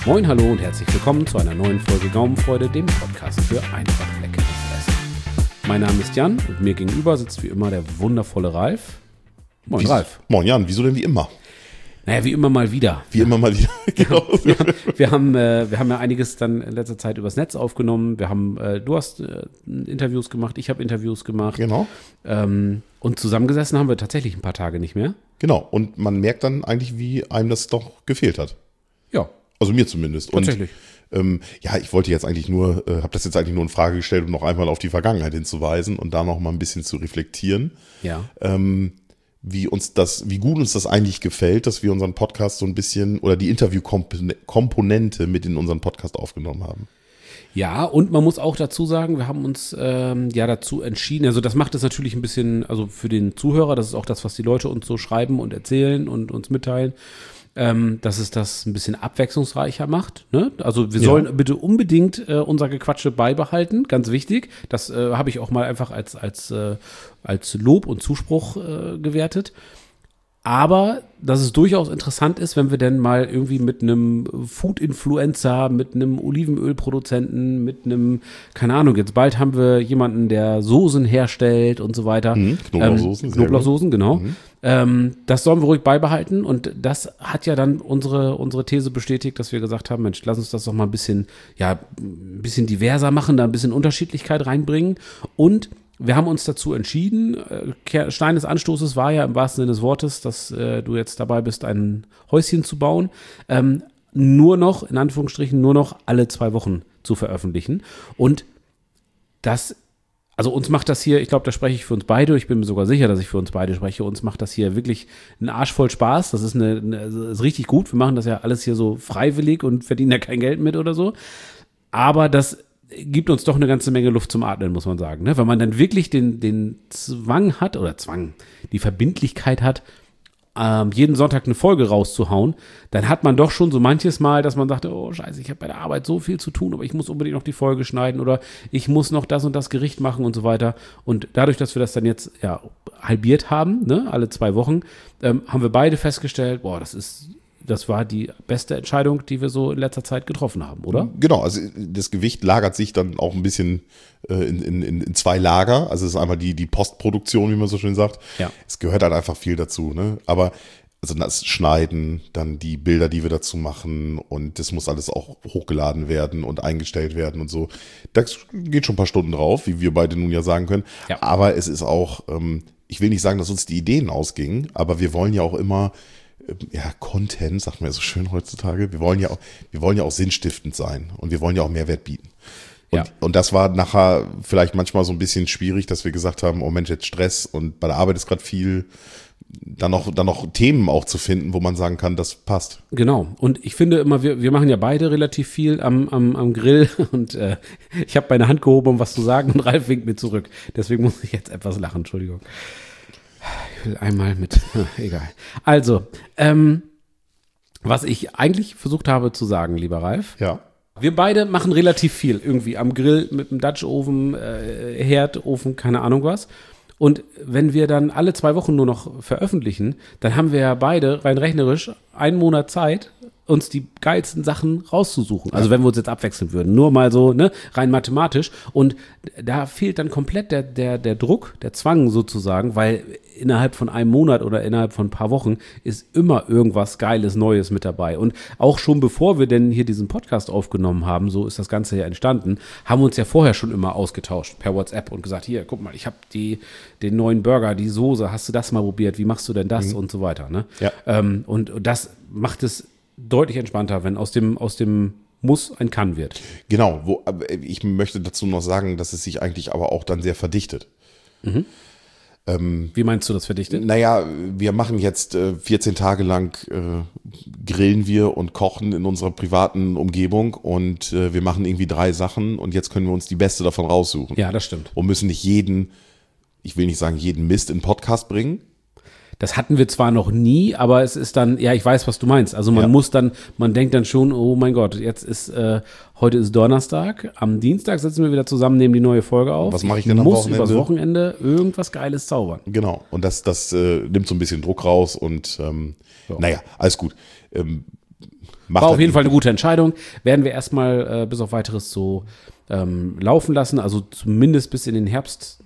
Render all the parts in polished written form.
Moin, hallo und herzlich willkommen zu einer neuen Folge Gaumenfreude, dem Podcast für einfach leckeres Essen. Mein Name ist Jan und mir gegenüber sitzt wie immer der wundervolle Ralf. Moin, Ralf. Moin, Jan. Wieso denn wie immer? Naja, wie immer mal wieder. Wie immer mal wieder. Genau. Wir haben ja einiges dann in letzter Zeit übers Netz aufgenommen. Du hast Interviews gemacht, ich habe Interviews gemacht. Genau. Und zusammengesessen haben wir tatsächlich ein paar Tage nicht mehr. Genau. Und man merkt dann eigentlich, wie einem das doch gefehlt hat. Ja. Also mir zumindest. Tatsächlich. Und ich wollte jetzt eigentlich nur, habe das jetzt eigentlich nur in Frage gestellt, um noch einmal auf die Vergangenheit hinzuweisen und da noch mal ein bisschen zu reflektieren. Ja. Wie gut uns das eigentlich gefällt, dass wir unseren Podcast so ein bisschen oder die Interviewkomponente mit in unseren Podcast aufgenommen haben. Ja, und man muss auch dazu sagen, wir haben uns dazu entschieden, also das macht es natürlich ein bisschen, also für den Zuhörer, das ist auch das, was die Leute uns so schreiben und erzählen und uns mitteilen, dass es das ein bisschen abwechslungsreicher macht. Ne? Also wir sollen bitte unbedingt unser Gequatsche beibehalten, ganz wichtig. Das habe ich auch mal einfach als Lob und Zuspruch gewertet. Aber dass es durchaus interessant ist, wenn wir denn mal irgendwie mit einem Food-Influencer, mit einem Olivenölproduzenten, mit einem, keine Ahnung, jetzt bald haben wir jemanden, der Soßen herstellt und so weiter. Knoblauchsoßen, genau. Das sollen wir ruhig beibehalten und das hat ja dann unsere These bestätigt, dass wir gesagt haben, Mensch, lass uns das doch mal ein bisschen diverser machen, da ein bisschen Unterschiedlichkeit reinbringen und wir haben uns dazu entschieden, Stein des Anstoßes war ja im wahrsten Sinne des Wortes, dass du jetzt dabei bist, ein Häuschen zu bauen, nur noch, in Anführungsstrichen, nur noch alle 2 Wochen zu veröffentlichen. Und also uns macht das hier, ich glaube, da spreche ich für uns beide, ich bin mir sogar sicher, dass ich für uns beide spreche, uns macht das hier wirklich einen Arsch voll Spaß, das ist ist richtig gut, wir machen das ja alles hier so freiwillig und verdienen ja kein Geld mit oder so, aber das gibt uns doch eine ganze Menge Luft zum Atmen, muss man sagen. Ne? Wenn man dann wirklich den die Verbindlichkeit hat, jeden Sonntag eine Folge rauszuhauen, dann hat man doch schon so manches Mal, dass man sagt, oh scheiße, ich habe bei der Arbeit so viel zu tun, aber ich muss unbedingt noch die Folge schneiden oder ich muss noch das und das Gericht machen und so weiter. Und dadurch, dass wir das dann jetzt halbiert haben, ne, alle 2 Wochen, haben wir beide festgestellt, das war die beste Entscheidung, die wir so in letzter Zeit getroffen haben, oder? Genau, also das Gewicht lagert sich dann auch ein bisschen in 2 Lager. Also es ist einmal die Postproduktion, wie man so schön sagt. Ja. Es gehört halt einfach viel dazu, ne? Aber also das Schneiden, dann die Bilder, die wir dazu machen und das muss alles auch hochgeladen werden und eingestellt werden und so. Das geht schon ein paar Stunden drauf, wie wir beide nun ja sagen können. Ja. Aber es ist auch, ich will nicht sagen, dass uns die Ideen ausgingen, aber wir wollen ja auch immer Content, sagt man ja so schön heutzutage. Wir wollen ja auch sinnstiftend sein und wir wollen ja auch Mehrwert bieten. Und das war nachher vielleicht manchmal so ein bisschen schwierig, dass wir gesagt haben, oh Mensch, jetzt Stress und bei der Arbeit ist gerade viel, dann noch Themen auch zu finden, wo man sagen kann, das passt. Genau. Und ich finde immer, wir machen ja beide relativ viel am Grill und ich habe meine Hand gehoben, um was zu sagen und Ralf winkt mir zurück. Deswegen muss ich jetzt etwas lachen, Entschuldigung. Ich will einmal egal. Also, was ich eigentlich versucht habe zu sagen, lieber Ralf. Ja. Wir beide machen relativ viel irgendwie am Grill mit dem Dutch-Ofen, Herdofen, keine Ahnung was. Und wenn wir dann alle 2 Wochen nur noch veröffentlichen, dann haben wir ja beide rein rechnerisch 1 Monat Zeit, uns die geilsten Sachen rauszusuchen. Also wenn wir uns jetzt abwechseln würden, nur mal so, ne, rein mathematisch. Und da fehlt dann komplett der Druck, der Zwang sozusagen, weil innerhalb von 1 Monat oder innerhalb von ein paar Wochen ist immer irgendwas Geiles, Neues mit dabei. Und auch schon bevor wir denn hier diesen Podcast aufgenommen haben, so ist das Ganze ja entstanden, haben wir uns ja vorher schon immer ausgetauscht per WhatsApp und gesagt, hier, guck mal, ich habe den neuen Burger, die Soße, hast du das mal probiert, wie machst du denn das und so weiter. Ne? Ja. Und das macht es deutlich entspannter, wenn aus dem Muss ein Kann wird. Genau, ich möchte dazu noch sagen, dass es sich eigentlich aber auch dann sehr verdichtet. Mhm. Wie meinst du das verdichtet? Naja, wir machen jetzt 14 Tage lang grillen wir und kochen in unserer privaten Umgebung und wir machen irgendwie 3 Sachen und jetzt können wir uns die beste davon raussuchen. Ja, das stimmt. Und müssen nicht ich will nicht sagen jeden Mist in den Podcast bringen. Das hatten wir zwar noch nie, aber es ist dann, ja, ich weiß, was du meinst. Also man denkt dann schon, oh mein Gott, heute ist Donnerstag, am Dienstag sitzen wir wieder zusammen, nehmen die neue Folge auf. Was mache ich denn am Wochenende? Muss übers Wochenende irgendwas Geiles zaubern. Genau, und das nimmt so ein bisschen Druck raus und naja, alles gut. macht War auf halt jeden Fall eine gute Entscheidung. Werden wir erstmal bis auf weiteres so laufen lassen, also zumindest bis in den Herbst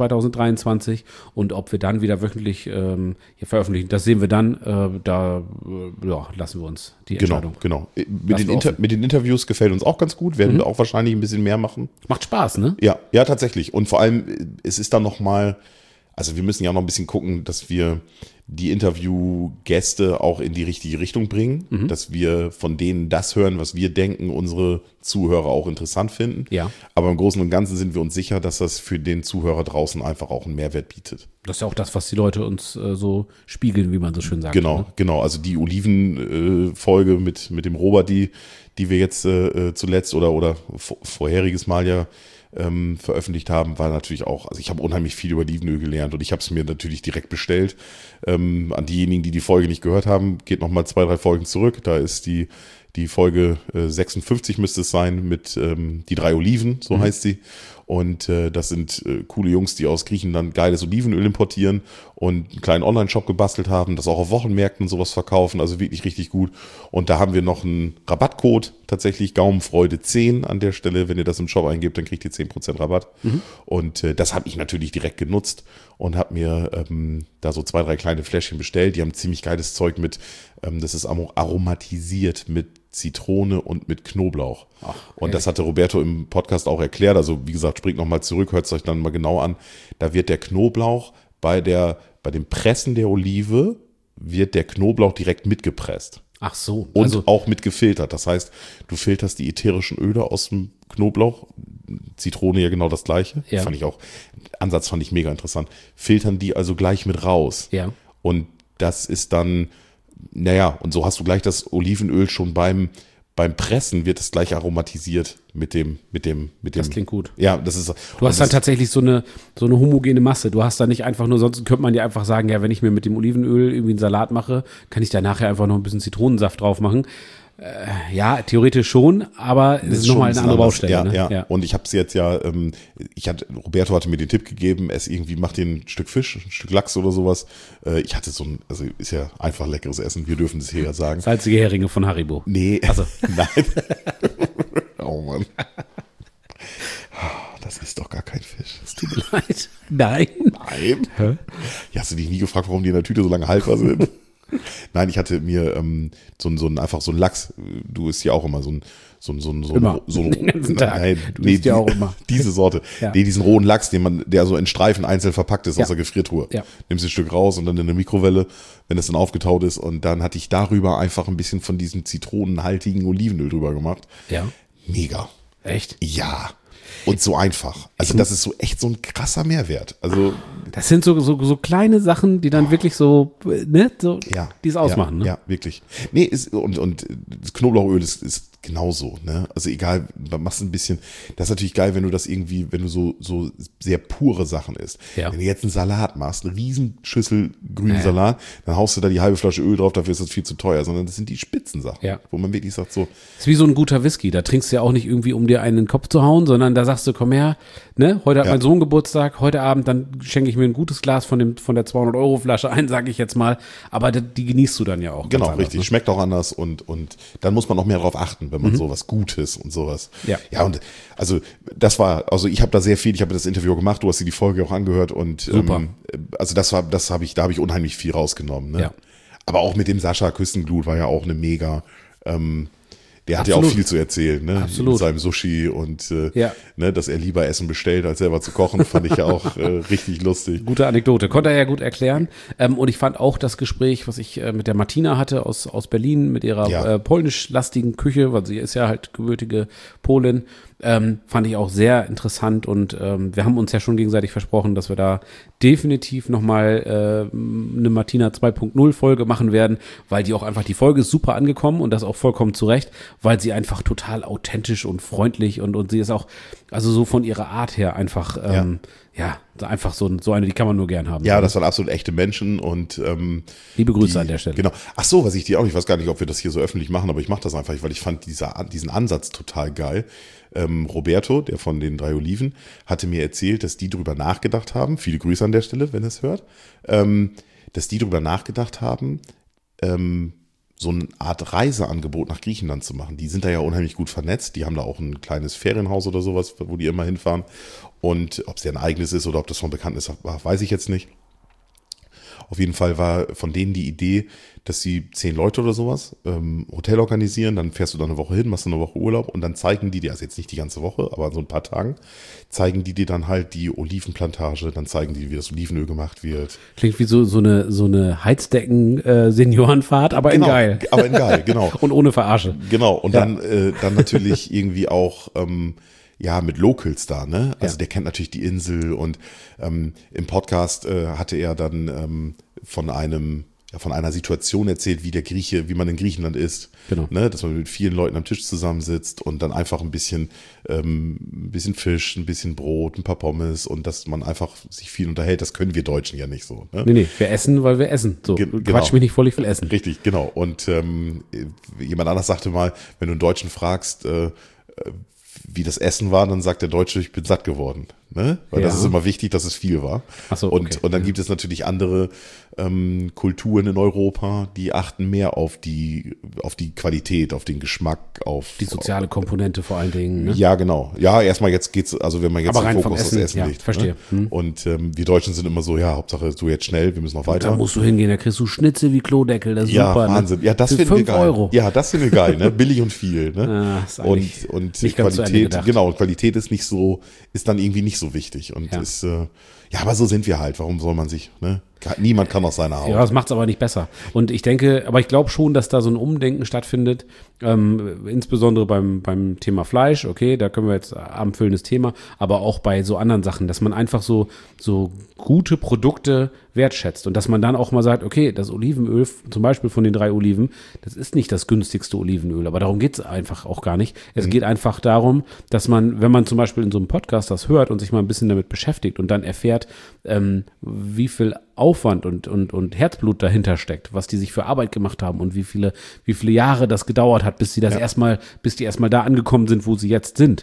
2023 und ob wir dann wieder wöchentlich hier veröffentlichen, das sehen wir dann, lassen wir uns die Entscheidung. Genau. Mit den Interviews gefällt uns auch ganz gut, werden wir auch wahrscheinlich ein bisschen mehr machen. Macht Spaß, ne? Ja, tatsächlich. Und vor allem, es ist dann nochmal, also wir müssen ja auch noch ein bisschen gucken, dass wir die Interviewgäste auch in die richtige Richtung bringen, dass wir von denen das hören, was wir denken, unsere Zuhörer auch interessant finden. Ja. Aber im Großen und Ganzen sind wir uns sicher, dass das für den Zuhörer draußen einfach auch einen Mehrwert bietet. Das ist ja auch das, was die Leute uns so spiegeln, wie man so schön sagt. Genau, ne? genau. Also die Oliven-Folge mit dem Robert, die wir jetzt zuletzt oder vorheriges Mal ja veröffentlicht haben, war natürlich auch, also ich habe unheimlich viel über Olivenöl gelernt und ich habe es mir natürlich direkt bestellt. An diejenigen, die Folge nicht gehört haben, geht nochmal 2, 3 Folgen zurück. Da ist die Folge 56 müsste es sein mit die 3 Oliven, so heißt sie. Und das sind coole Jungs, die aus Griechenland geiles Olivenöl importieren und einen kleinen Online-Shop gebastelt haben, das auch auf Wochenmärkten und sowas verkaufen, also wirklich richtig gut. Und da haben wir noch einen Rabattcode, tatsächlich Gaumenfreude 10 an der Stelle. Wenn ihr das im Shop eingebt, dann kriegt ihr 10% Rabatt. Und das habe ich natürlich direkt genutzt und habe mir da so 2, 3 kleine Fläschchen bestellt. Die haben ziemlich geiles Zeug mit, das ist aromatisiert mit Zitrone und mit Knoblauch. Ach, und das hatte Roberto im Podcast auch erklärt. Also wie gesagt, springt nochmal zurück, hört es euch dann mal genau an. Da wird der Knoblauch bei dem Pressen der Olive wird der Knoblauch direkt mitgepresst. Ach so. Und auch mit gefiltert. Das heißt, du filterst die ätherischen Öle aus dem Knoblauch. Zitrone ja genau das Gleiche. Ja. Ansatz fand ich mega interessant. Filtern die also gleich mit raus. Ja. Und das ist dann, und so hast du gleich das Olivenöl schon beim Pressen wird es gleich aromatisiert mit dem. Das klingt gut. Ja, das ist. Du hast dann tatsächlich so eine homogene Masse. Du hast da nicht einfach nur, sonst könnte man dir einfach sagen, ja, wenn ich mir mit dem Olivenöl irgendwie einen Salat mache, kann ich da nachher einfach noch ein bisschen Zitronensaft drauf machen. Ja, theoretisch schon, aber es ist nochmal eine andere Baustelle. Ja, ne? ja. Und ich habe es jetzt Roberto hatte mir den Tipp gegeben, mach dir ein Stück Fisch, ein Stück Lachs oder sowas. Ich hatte also ist ja einfach leckeres Essen, wir dürfen es hier ja sagen. Salzige Heringe von Haribo. Nee, also nein. Oh Mann. Das ist doch gar kein Fisch. Es tut mir leid. Nein. Hä? Ja, hast du dich nie gefragt, warum die in der Tüte so lange haltbar sind? Nein, ich hatte mir so einen Lachs, du isst ja auch immer den ganzen Tag. Nein, du isst ja auch immer. Diese Sorte. Ja. Nee, diesen rohen Lachs, der so in Streifen einzeln verpackt ist aus der Gefriertruhe. Ja. Nimmst ein Stück raus und dann in eine Mikrowelle, wenn es dann aufgetaut ist und dann hatte ich darüber einfach ein bisschen von diesem zitronenhaltigen Olivenöl drüber gemacht. Ja. Mega. Echt? Ja. Und so einfach. Also das ist so echt so ein krasser Mehrwert. Also das sind so kleine Sachen, die dann wirklich so, ne, so, die es ausmachen. Ja, ne? ja, wirklich. Nee, und das Knoblauchöl ist genauso, ne? Also egal, machst ein bisschen, das ist natürlich geil, wenn du das irgendwie, wenn du so sehr pure Sachen isst. Ja. Wenn du jetzt einen Salat machst, eine Riesenschüssel grünen Salat, dann haust du da die halbe Flasche Öl drauf, dafür ist das viel zu teuer, sondern das sind die Spitzensachen, wo man wirklich sagt so. Das ist wie so ein guter Whisky, da trinkst du ja auch nicht irgendwie, um dir einen in den Kopf zu hauen, sondern da sagst du, komm her, ne, heute hat mein Sohn Geburtstag, heute Abend, dann schenke ich mir ein gutes Glas von der 200-Euro-Flasche ein, sage ich jetzt mal, aber die genießt du dann ja auch. Genau, anders, richtig, ne? Schmeckt auch anders und dann muss man noch mehr drauf achten, wenn man sowas Gutes und sowas. Ja. Und also ich habe das Interview gemacht, du hast dir die Folge auch angehört und Super. Also da habe ich unheimlich viel rausgenommen. Ne? Ja. Aber auch mit dem Sascha Küstenglut war ja auch eine mega, der hat ja auch viel zu erzählen, ne? Absolut. Mit seinem Sushi und ne, dass er lieber Essen bestellt, als selber zu kochen, fand ich ja auch richtig lustig. Gute Anekdote, konnte er ja gut erklären. Und ich fand auch das Gespräch, was ich mit der Martina hatte aus Berlin, mit ihrer polnisch-lastigen Küche, weil sie ist ja halt gebürtige Polin, fand ich auch sehr interessant und wir haben uns ja schon gegenseitig versprochen, dass wir da definitiv nochmal eine Martina 2.0 Folge machen werden, weil die Folge ist super angekommen und das auch vollkommen zu Recht, weil sie einfach total authentisch und freundlich und sie ist auch, also so von ihrer Art her einfach, einfach so eine, die kann man nur gern haben. Ja, das waren absolut echte Menschen und liebe Grüße an der Stelle. Genau. Ach so, ich weiß gar nicht, ob wir das hier so öffentlich machen, aber ich mache das einfach, weil ich fand diesen Ansatz total geil. Roberto, der von den 3 Oliven, hatte mir erzählt, dass die drüber nachgedacht haben, viele Grüße an der Stelle, wenn er es hört, dass die drüber nachgedacht haben, so eine Art Reiseangebot nach Griechenland zu machen. Die sind da ja unheimlich gut vernetzt. Die haben da auch ein kleines Ferienhaus oder sowas, wo die immer hinfahren. Und ob es ja ein eigenes ist oder ob das von Bekannten ist, weiß ich jetzt nicht. Auf jeden Fall war von denen die Idee, dass sie 10 Leute oder sowas Hotel organisieren, dann fährst du da eine Woche hin, machst eine Woche Urlaub und dann zeigen die dir, also jetzt nicht die ganze Woche, aber so ein paar Tagen, zeigen die dir dann halt die Olivenplantage, dann zeigen die, wie das Olivenöl gemacht wird. Klingt wie so eine Heizdecken-Seniorenfahrt, aber Genau, in geil. aber in geil, genau. Und ohne Verarsche. Genau, und dann natürlich irgendwie auch mit Locals da, ne? Also der kennt natürlich die Insel und im Podcast hatte er dann von einer Situation erzählt, wie man in Griechenland ist. Genau. Ne? Dass man mit vielen Leuten am Tisch zusammensitzt und dann einfach ein bisschen Fisch, ein bisschen Brot, ein paar Pommes und dass man einfach sich viel unterhält. Das können wir Deutschen ja nicht so. Ne? Nee, wir essen, weil wir essen. So, Genau. Quatsch mich nicht voll, ich will essen. Richtig, genau. Und jemand anders sagte mal, wenn du einen Deutschen fragst, wie das Essen war, dann sagt der Deutsche, ich bin satt geworden. Ne? Weil das ist immer wichtig, dass es viel war. Ach so, okay. Und dann gibt es natürlich andere Kulturen in Europa, die achten mehr auf die Qualität, auf den Geschmack, auf Die soziale Komponente vor allen Dingen. Ne? Ja, genau. Ja, erstmal jetzt geht's, also wenn man jetzt Aber rein den vom Fokus aufs Essen ja, legt. verstehe. Ne? Und wir Deutschen sind immer so, ja, Hauptsache du jetzt schnell, wir müssen noch weiter. Da musst du hingehen, da kriegst du Schnitzel wie Klodeckel, das ist Ja, super. Wahnsinn. Ne? Ja, das Für finden wir 5 geil. Euro. Ja, das finden wir geil, ne? Billig und viel, ne? Ah, ist eigentlich und nicht ganz zu Ende Qualität, gedacht. genau, und Qualität ist dann irgendwie nicht so wichtig. Und ist, aber so sind wir halt. Warum soll man sich, ne? Niemand kann aus seiner Haut. Ja, das macht es aber nicht besser. Und ich glaube schon, dass da so ein Umdenken stattfindet, insbesondere beim Thema Fleisch, okay, da können wir jetzt abendfüllendes Thema, aber auch bei so anderen Sachen, dass man einfach so gute Produkte wertschätzt und dass man dann auch mal sagt, okay, das Olivenöl, zum Beispiel von den 3 Oliven, das ist nicht das günstigste Olivenöl, aber darum geht es einfach auch gar nicht. Es geht einfach darum, dass man, wenn man zum Beispiel in so einem Podcast das hört und sich mal ein bisschen damit beschäftigt und dann erfährt, wie viel Aufwand und Herzblut dahinter steckt, was die sich für Arbeit gemacht haben und wie viele Jahre das gedauert hat, bis die erstmal da angekommen sind, wo sie jetzt sind.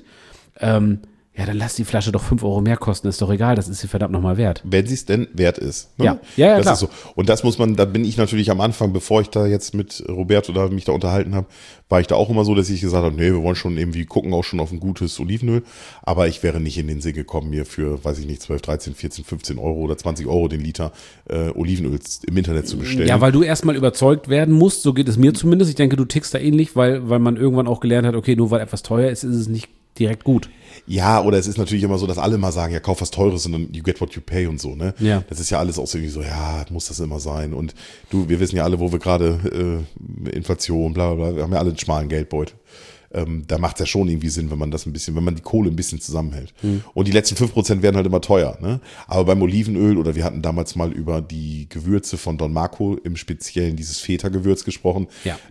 Dann lass die Flasche doch 5 Euro mehr kosten, ist doch egal, das ist sie verdammt nochmal wert. Wenn sie es denn wert ist. Ne? Ja, das klar. Ist so. Und das muss man, da bin ich natürlich am Anfang, bevor ich da jetzt mit Roberto da mich da unterhalten habe, war ich da auch immer so, dass ich gesagt habe, nee, wir wollen schon irgendwie gucken auch schon auf ein gutes Olivenöl, aber ich wäre nicht in den Sinn gekommen, mir für, weiß ich nicht, 12, 13, 14, 15 Euro oder 20 Euro den Liter Olivenöl im Internet zu bestellen. Ja, weil du erstmal überzeugt werden musst, so geht es mir zumindest. Ich denke, du tickst da ähnlich, weil man irgendwann auch gelernt hat, okay, nur weil etwas teuer ist, ist es nicht direkt gut. Ja, oder es ist natürlich immer so, dass alle mal sagen, ja, kauf was Teures und dann you get what you pay und so, ne? Ja. Das ist ja alles auch so irgendwie so, ja, muss das immer sein. Und wir wissen ja alle, wo wir gerade Inflation, bla bla bla, wir haben ja alle einen schmalen Geldbeutel. Da macht es ja schon irgendwie Sinn, wenn man die Kohle ein bisschen zusammenhält. Und die letzten 5% werden halt immer teuer, ne? Aber beim Olivenöl, oder wir hatten damals mal über die Gewürze von Don Marco, im Speziellen dieses Feta-Gewürz gesprochen,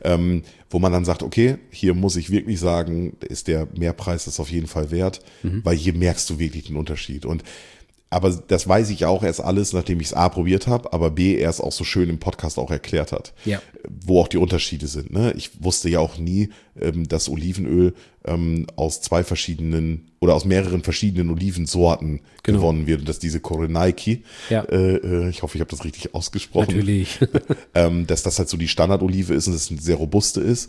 wo man dann sagt, okay, hier muss ich wirklich sagen, ist der Mehrpreis das auf jeden Fall wert, weil hier merkst du wirklich den Unterschied. Aber das weiß ich auch erst alles, nachdem ich es A probiert habe, aber B erst auch so schön im Podcast auch erklärt hat, wo auch die Unterschiede sind. Ne? Ich wusste ja auch nie, dass Olivenöl aus aus mehreren verschiedenen Olivensorten gewonnen wird und dass diese Korenaiki, ich hoffe, ich habe das richtig ausgesprochen, Natürlich. Dass das halt so die Standardolive ist und dass es eine sehr robuste ist.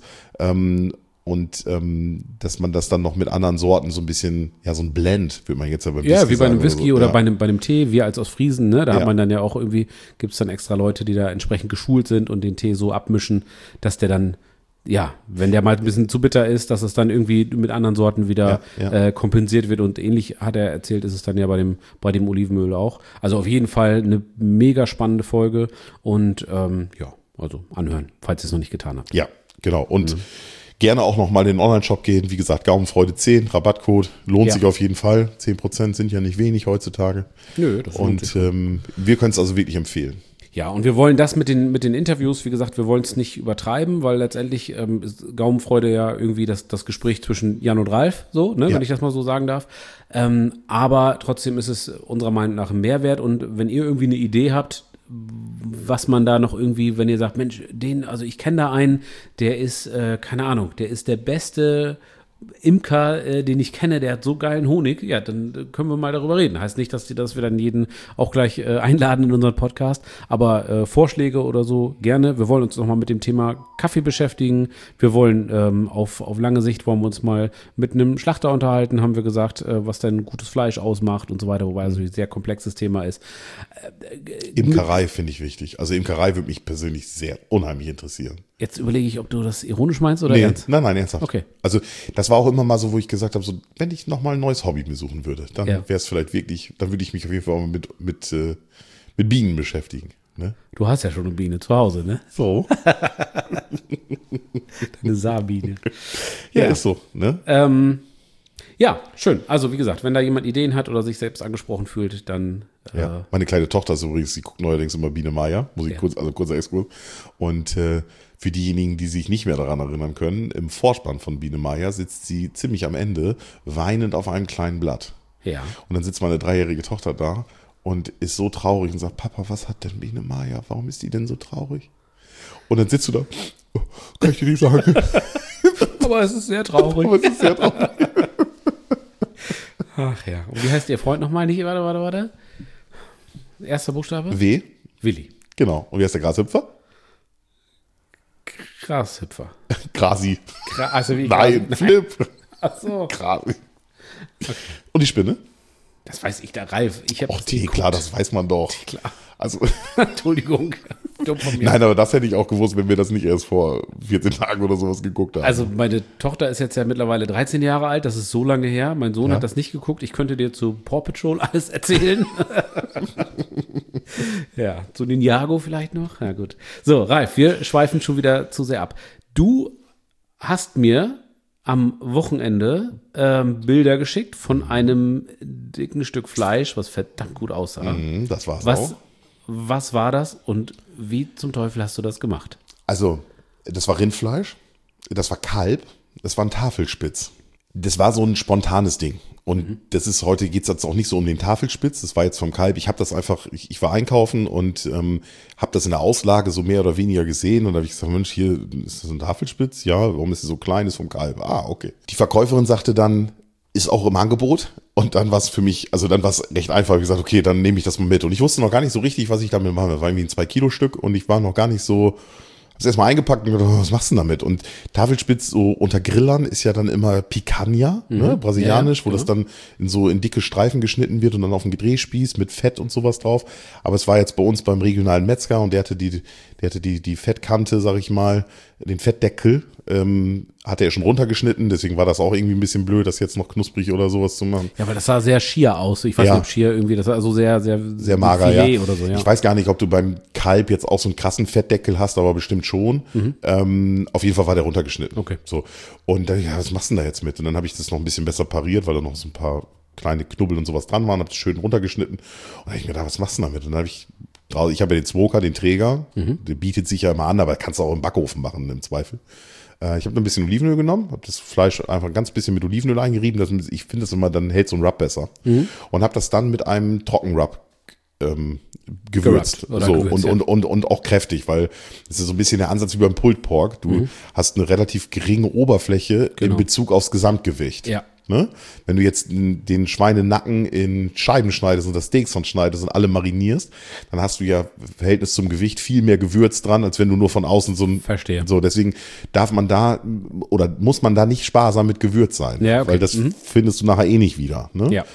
Und dass man das dann noch mit anderen Sorten so ein bisschen, so ein Blend, würde man jetzt aber wie bei einem Whisky oder so. bei einem Tee, wir als aus Friesen, ne? Da hat man dann ja auch irgendwie, gibt es dann extra Leute, die da entsprechend geschult sind und den Tee so abmischen, dass der dann, wenn der mal ein bisschen zu bitter ist, dass es dann irgendwie mit anderen Sorten wieder kompensiert wird und ähnlich hat er erzählt, ist es dann ja bei dem Olivenöl auch. Also auf jeden Fall eine mega spannende Folge und also anhören, falls ihr es noch nicht getan habt. Ja, genau. Und gerne auch nochmal in den Online-Shop gehen. Wie gesagt, Gaumenfreude 10, Rabattcode. Lohnt sich auf jeden Fall. 10% sind ja nicht wenig heutzutage. Nö, das lohnt sich. Und wir können es also wirklich empfehlen. Ja, und wir wollen das mit den Interviews, wie gesagt, wir wollen es nicht übertreiben, weil letztendlich ist Gaumenfreude ja irgendwie das Gespräch zwischen Jan und Ralf, so, ne, wenn ich das mal so sagen darf. Aber trotzdem ist es unserer Meinung nach ein Mehrwert und wenn ihr irgendwie eine Idee habt, was man da noch irgendwie, wenn ihr sagt, Mensch, ich kenne da einen, der ist, keine Ahnung, der ist der beste Imker, den ich kenne, der hat so geilen Honig, ja, dann können wir mal darüber reden. Heißt nicht, dass wir dann jeden auch gleich einladen in unseren Podcast, aber Vorschläge oder so gerne. Wir wollen uns nochmal mit dem Thema Kaffee beschäftigen. Wir wollen auf lange Sicht wollen wir uns mal mit einem Schlachter unterhalten, haben wir gesagt, was denn gutes Fleisch ausmacht und so weiter, wobei es ein sehr komplexes Thema ist. Imkerei finde ich wichtig. Also Imkerei würde mich persönlich sehr unheimlich interessieren. Jetzt überlege ich, ob du das ironisch meinst oder Nee, ernst? nein, ernsthaft. Okay. Also das war auch immer mal so, wo ich gesagt habe, so, wenn ich nochmal ein neues Hobby mir suchen würde, dann wäre es vielleicht wirklich, dann würde ich mich auf jeden Fall auch mit Bienen beschäftigen. Ne? Du hast ja schon eine Biene zu Hause, ne? So. Eine Saarbiene. Ja, ist so. Ne? Ja, schön. Also wie gesagt, wenn da jemand Ideen hat oder sich selbst angesprochen fühlt, dann Ja. Meine kleine Tochter ist übrigens, die guckt neuerdings immer Biene Meier, muss ich kurzer Exkurs. Und für diejenigen, die sich nicht mehr daran erinnern können, im Vorspann von Biene Meier sitzt sie ziemlich am Ende weinend auf einem kleinen Blatt. Ja. Und dann sitzt meine 3-jährige Tochter da und ist so traurig und sagt, Papa, was hat denn Biene Meier? Warum ist die denn so traurig? Und dann sitzt du da, oh, kann ich dir nicht sagen. Aber es ist sehr traurig. Aber es ist sehr traurig. Ach ja. Und wie heißt Ihr Freund nochmal? Nicht, warte. Erster Buchstabe? W. Willi. Genau. Und wie heißt der Grashüpfer? Grashüpfer. Grasi. Also wie Nein, Flip. Ach so. Grasi. Okay. Und die Spinne? Das weiß ich, der Ralf. Ich habe klar, das weiß man doch. Klar. Also, Entschuldigung. Dumm von mir. nein, aber das hätte ich auch gewusst, wenn wir das nicht erst vor 14 Tagen oder sowas geguckt haben. Also meine Tochter ist jetzt ja mittlerweile 13 Jahre alt, das ist so lange her. Mein Sohn Ja. hat das nicht geguckt. Ich könnte dir zu Paw Patrol alles erzählen. Ja, zu Ninjago vielleicht noch. Ja, gut. So, Ralf, wir schweifen schon wieder zu sehr ab. Du hast mir am Wochenende Bilder geschickt von einem dicken Stück Fleisch, was verdammt gut aussah. Das war's auch. Was war das und wie zum Teufel hast du das gemacht? Also, das war Rindfleisch, das war Kalb, das war ein Tafelspitz. Das war so ein spontanes Ding. Und das ist heute, geht es jetzt auch nicht so um den Tafelspitz, das war jetzt vom Kalb. Ich habe das einfach, ich war einkaufen und habe das in der Auslage so mehr oder weniger gesehen. Und da habe ich gesagt, Mensch, hier ist das ein Tafelspitz? Ja, warum ist es so klein? Ist vom Kalb. Ah, okay. Die Verkäuferin sagte dann, ist auch im Angebot. Und dann war es für mich, also dann war es recht einfach. Ich gesagt, okay, dann nehme ich das mal mit. Und ich wusste noch gar nicht so richtig, was ich damit mache. Das war irgendwie ein 2-Kilo-Stück und ich war noch gar nicht so, hab's erstmal eingepackt und gedacht, was machst du denn damit? Und Tafelspitz so unter Grillern ist ja dann immer Picanha, ne, brasilianisch, wo das dann in dicke Streifen geschnitten wird und dann auf den Drehspieß mit Fett und sowas drauf. Aber es war jetzt bei uns beim regionalen Metzger und der hatte die Fettkante, sag ich mal, den Fettdeckel, hatte er schon runtergeschnitten, deswegen war das auch irgendwie ein bisschen blöd, das jetzt noch knusprig oder sowas zu machen. Ja, aber das sah sehr schier aus. Ich weiß Ja. nicht, ob schier irgendwie, das war also sehr Mager, Filet ja. oder so, ja. Ich weiß gar nicht, ob du beim Kalb jetzt auch so einen krassen Fettdeckel hast, aber bestimmt schon. Auf jeden Fall war der runtergeschnitten. Okay. So. Und dann, ja, was machst du denn da jetzt mit? Und dann habe ich das noch ein bisschen besser pariert, weil da noch so ein paar kleine Knubbel und sowas dran waren, habe das schön runtergeschnitten. Und dann habe ich mir gedacht, was machst du damit? Und dann habe ich habe ja den Zwoker, den Träger, der bietet sich ja immer an, aber kannst du auch im Backofen machen, im Zweifel. Ich habe ein bisschen Olivenöl genommen, habe das Fleisch einfach ein ganz bisschen mit Olivenöl eingerieben. Ich finde das immer, dann hält so ein Rub besser. Und habe das dann mit einem Trockenrub gewürzt. Gerubbt oder So, gewürzt, und auch kräftig, weil es ist so ein bisschen der Ansatz wie beim Pulled Pork. Du hast eine relativ geringe Oberfläche in Bezug aufs Gesamtgewicht. Ja. Ne? Wenn du jetzt den Schweinenacken in Scheiben schneidest und das Steaks von schneidest und alle marinierst, dann hast du ja Verhältnis zum Gewicht viel mehr Gewürz dran, als wenn du nur von außen so ein... Verstehe. So, deswegen darf man da oder muss man da nicht sparsam mit Gewürz sein. Ja, okay. Weil das findest du nachher eh nicht wieder. Ne? Ja.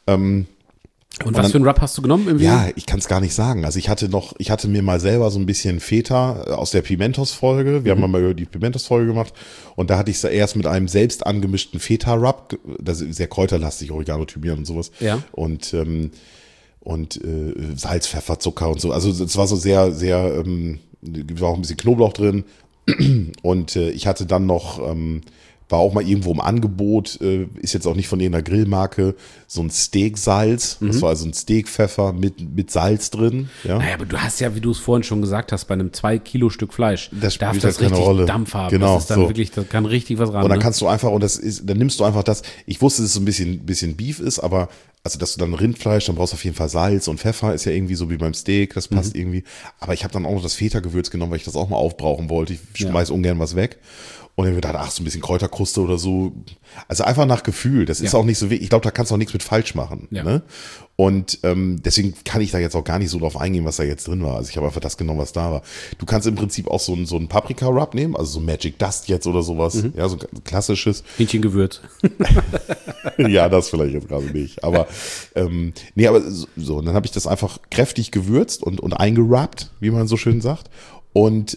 Und was für einen Rub hast du genommen? Irgendwie? Ja, ich kann es gar nicht sagen. Also ich hatte mir mal selber so ein bisschen Feta aus der Pimentos-Folge. Wir haben mal über die Pimentos-Folge gemacht. Und da hatte ich es erst mit einem selbst angemischten Feta-Rub. Das ist sehr kräuterlastig, Oregano, Thymian und sowas. Ja. Und Salz, Pfeffer, Zucker und so. Also es war so sehr, sehr, war auch ein bisschen Knoblauch drin. Und ich hatte dann noch, war auch mal irgendwo im Angebot, ist jetzt auch nicht von irgendeiner Grillmarke, so ein Steaksalz. Das war also ein Steakpfeffer mit Salz drin. Ja. Naja, aber du hast ja, wie du es vorhin schon gesagt hast, bei einem 2-Kilo-Stück Fleisch, Das darf spielt das halt keine richtig Rolle. Dampf haben. Genau, Das ist dann so. wirklich, da kann richtig was ran. Und dann Ne? kannst du einfach, dann nimmst du einfach das, ich wusste, dass es so ein bisschen Beef ist, aber also dass du dann Rindfleisch, dann brauchst du auf jeden Fall Salz und Pfeffer, ist ja irgendwie so wie beim Steak, das passt irgendwie. Aber ich habe dann auch noch das Feta-Gewürz genommen, weil ich das auch mal aufbrauchen wollte. Ich schmeiß ungern was weg. Und dann gedacht, ach, so ein bisschen Kräuterkruste oder so. Also einfach nach Gefühl. Das ist auch nicht so wichtig. Ich glaube, da kannst du auch nichts mit falsch machen. Ja. Ne? Und deswegen kann ich da jetzt auch gar nicht so drauf eingehen, was da jetzt drin war. Also ich habe einfach das genommen, was da war. Du kannst im Prinzip auch so einen Paprika-Rub nehmen, also so Magic Dust jetzt oder sowas. Ja, so ein klassisches. Hähnchengewürz. Ja, das vielleicht jetzt gerade nicht. Aber nee, aber so. Und dann habe ich das einfach kräftig gewürzt und eingerubbt, wie man so schön sagt. Und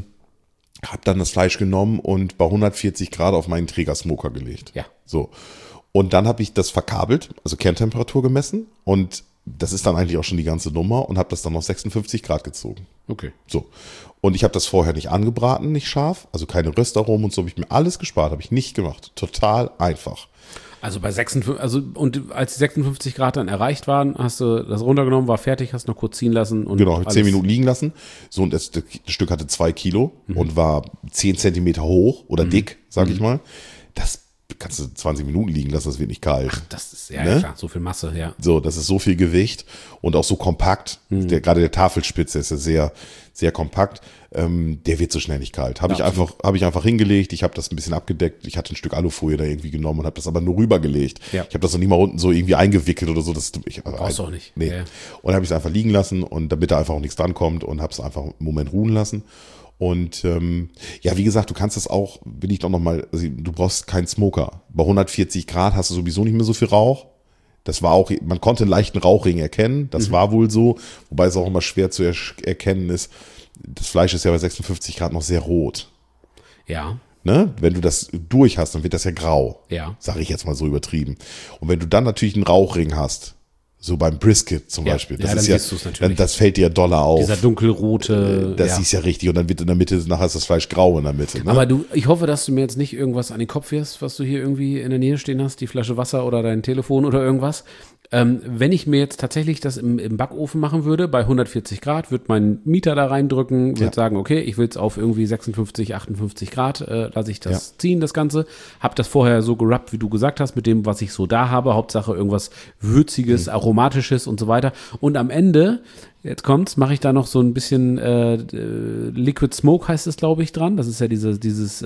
habe dann das Fleisch genommen und bei 140 Grad auf meinen Trägersmoker gelegt. Ja. So. Und dann habe ich das verkabelt, also Kerntemperatur gemessen. Und das ist dann eigentlich auch schon die ganze Nummer und habe das dann auf 56 Grad gezogen. Okay. So. Und ich habe das vorher nicht angebraten, nicht scharf, also keine Röstaromen und so, habe ich mir alles gespart, habe ich nicht gemacht. Total einfach. Also bei 56, und als die 56 Grad dann erreicht waren, hast du das runtergenommen, war fertig, hast noch kurz ziehen lassen. Und genau, 10 Minuten liegen lassen. So, und das Stück hatte 2 Kilo und war 10 Zentimeter hoch oder dick, sag ich mal. Das kannst du 20 Minuten liegen lassen, das wird nicht kalt. Ach, das ist, ja, Ne? ja klar, so viel Masse, ja. So, das ist so viel Gewicht und auch so kompakt. Gerade der Tafelspitze ist ja sehr, sehr kompakt. Der wird so schnell nicht kalt. Habe ich einfach hingelegt. Ich habe das ein bisschen abgedeckt. Ich hatte ein Stück Alufolie da irgendwie genommen und habe das aber nur rübergelegt. Ja. Ich habe das noch nicht mal unten so irgendwie eingewickelt oder so. Brauchst du auch nicht. Nee. Ja. Und habe ich es einfach liegen lassen und damit da einfach auch nichts dran kommt und habe es einfach einen Moment ruhen lassen. Und ja, wie gesagt, du kannst das auch, will ich doch nochmal, also du brauchst keinen Smoker. Bei 140 Grad hast du sowieso nicht mehr so viel Rauch. Das war auch, man konnte einen leichten Rauchring erkennen, das war wohl so, wobei es auch immer schwer zu erkennen ist. Das Fleisch ist ja bei 56 Grad noch sehr rot. Ja. Ne? Wenn du das durch hast, dann wird das ja grau. Ja. Sage ich jetzt mal so übertrieben. Und wenn du dann natürlich einen Rauchring hast, so beim Brisket zum Beispiel, das ja, ist dann siehst du's natürlich. das fällt dir doller auf. Dieser dunkelrote. Das siehst ja richtig und dann wird in der Mitte, nachher ist das Fleisch grau in der Mitte. Ne? Aber ich hoffe, dass du mir jetzt nicht irgendwas an den Kopf wirst, was du hier irgendwie in der Nähe stehen hast, die Flasche Wasser oder dein Telefon oder irgendwas. Wenn ich mir jetzt tatsächlich das im Backofen machen würde, bei 140 Grad, würde mein Mieter da reindrücken, würde sagen, okay, ich will es auf irgendwie 56, 58 Grad, lasse ich das ziehen, das Ganze. Hab das vorher so gerubbt, wie du gesagt hast, mit dem, was ich so da habe. Hauptsache irgendwas Würziges, Aromatisches und so weiter. Und am Ende, jetzt kommt's, mache ich da noch so ein bisschen Liquid Smoke heißt es, glaube ich, dran. Das ist ja diese das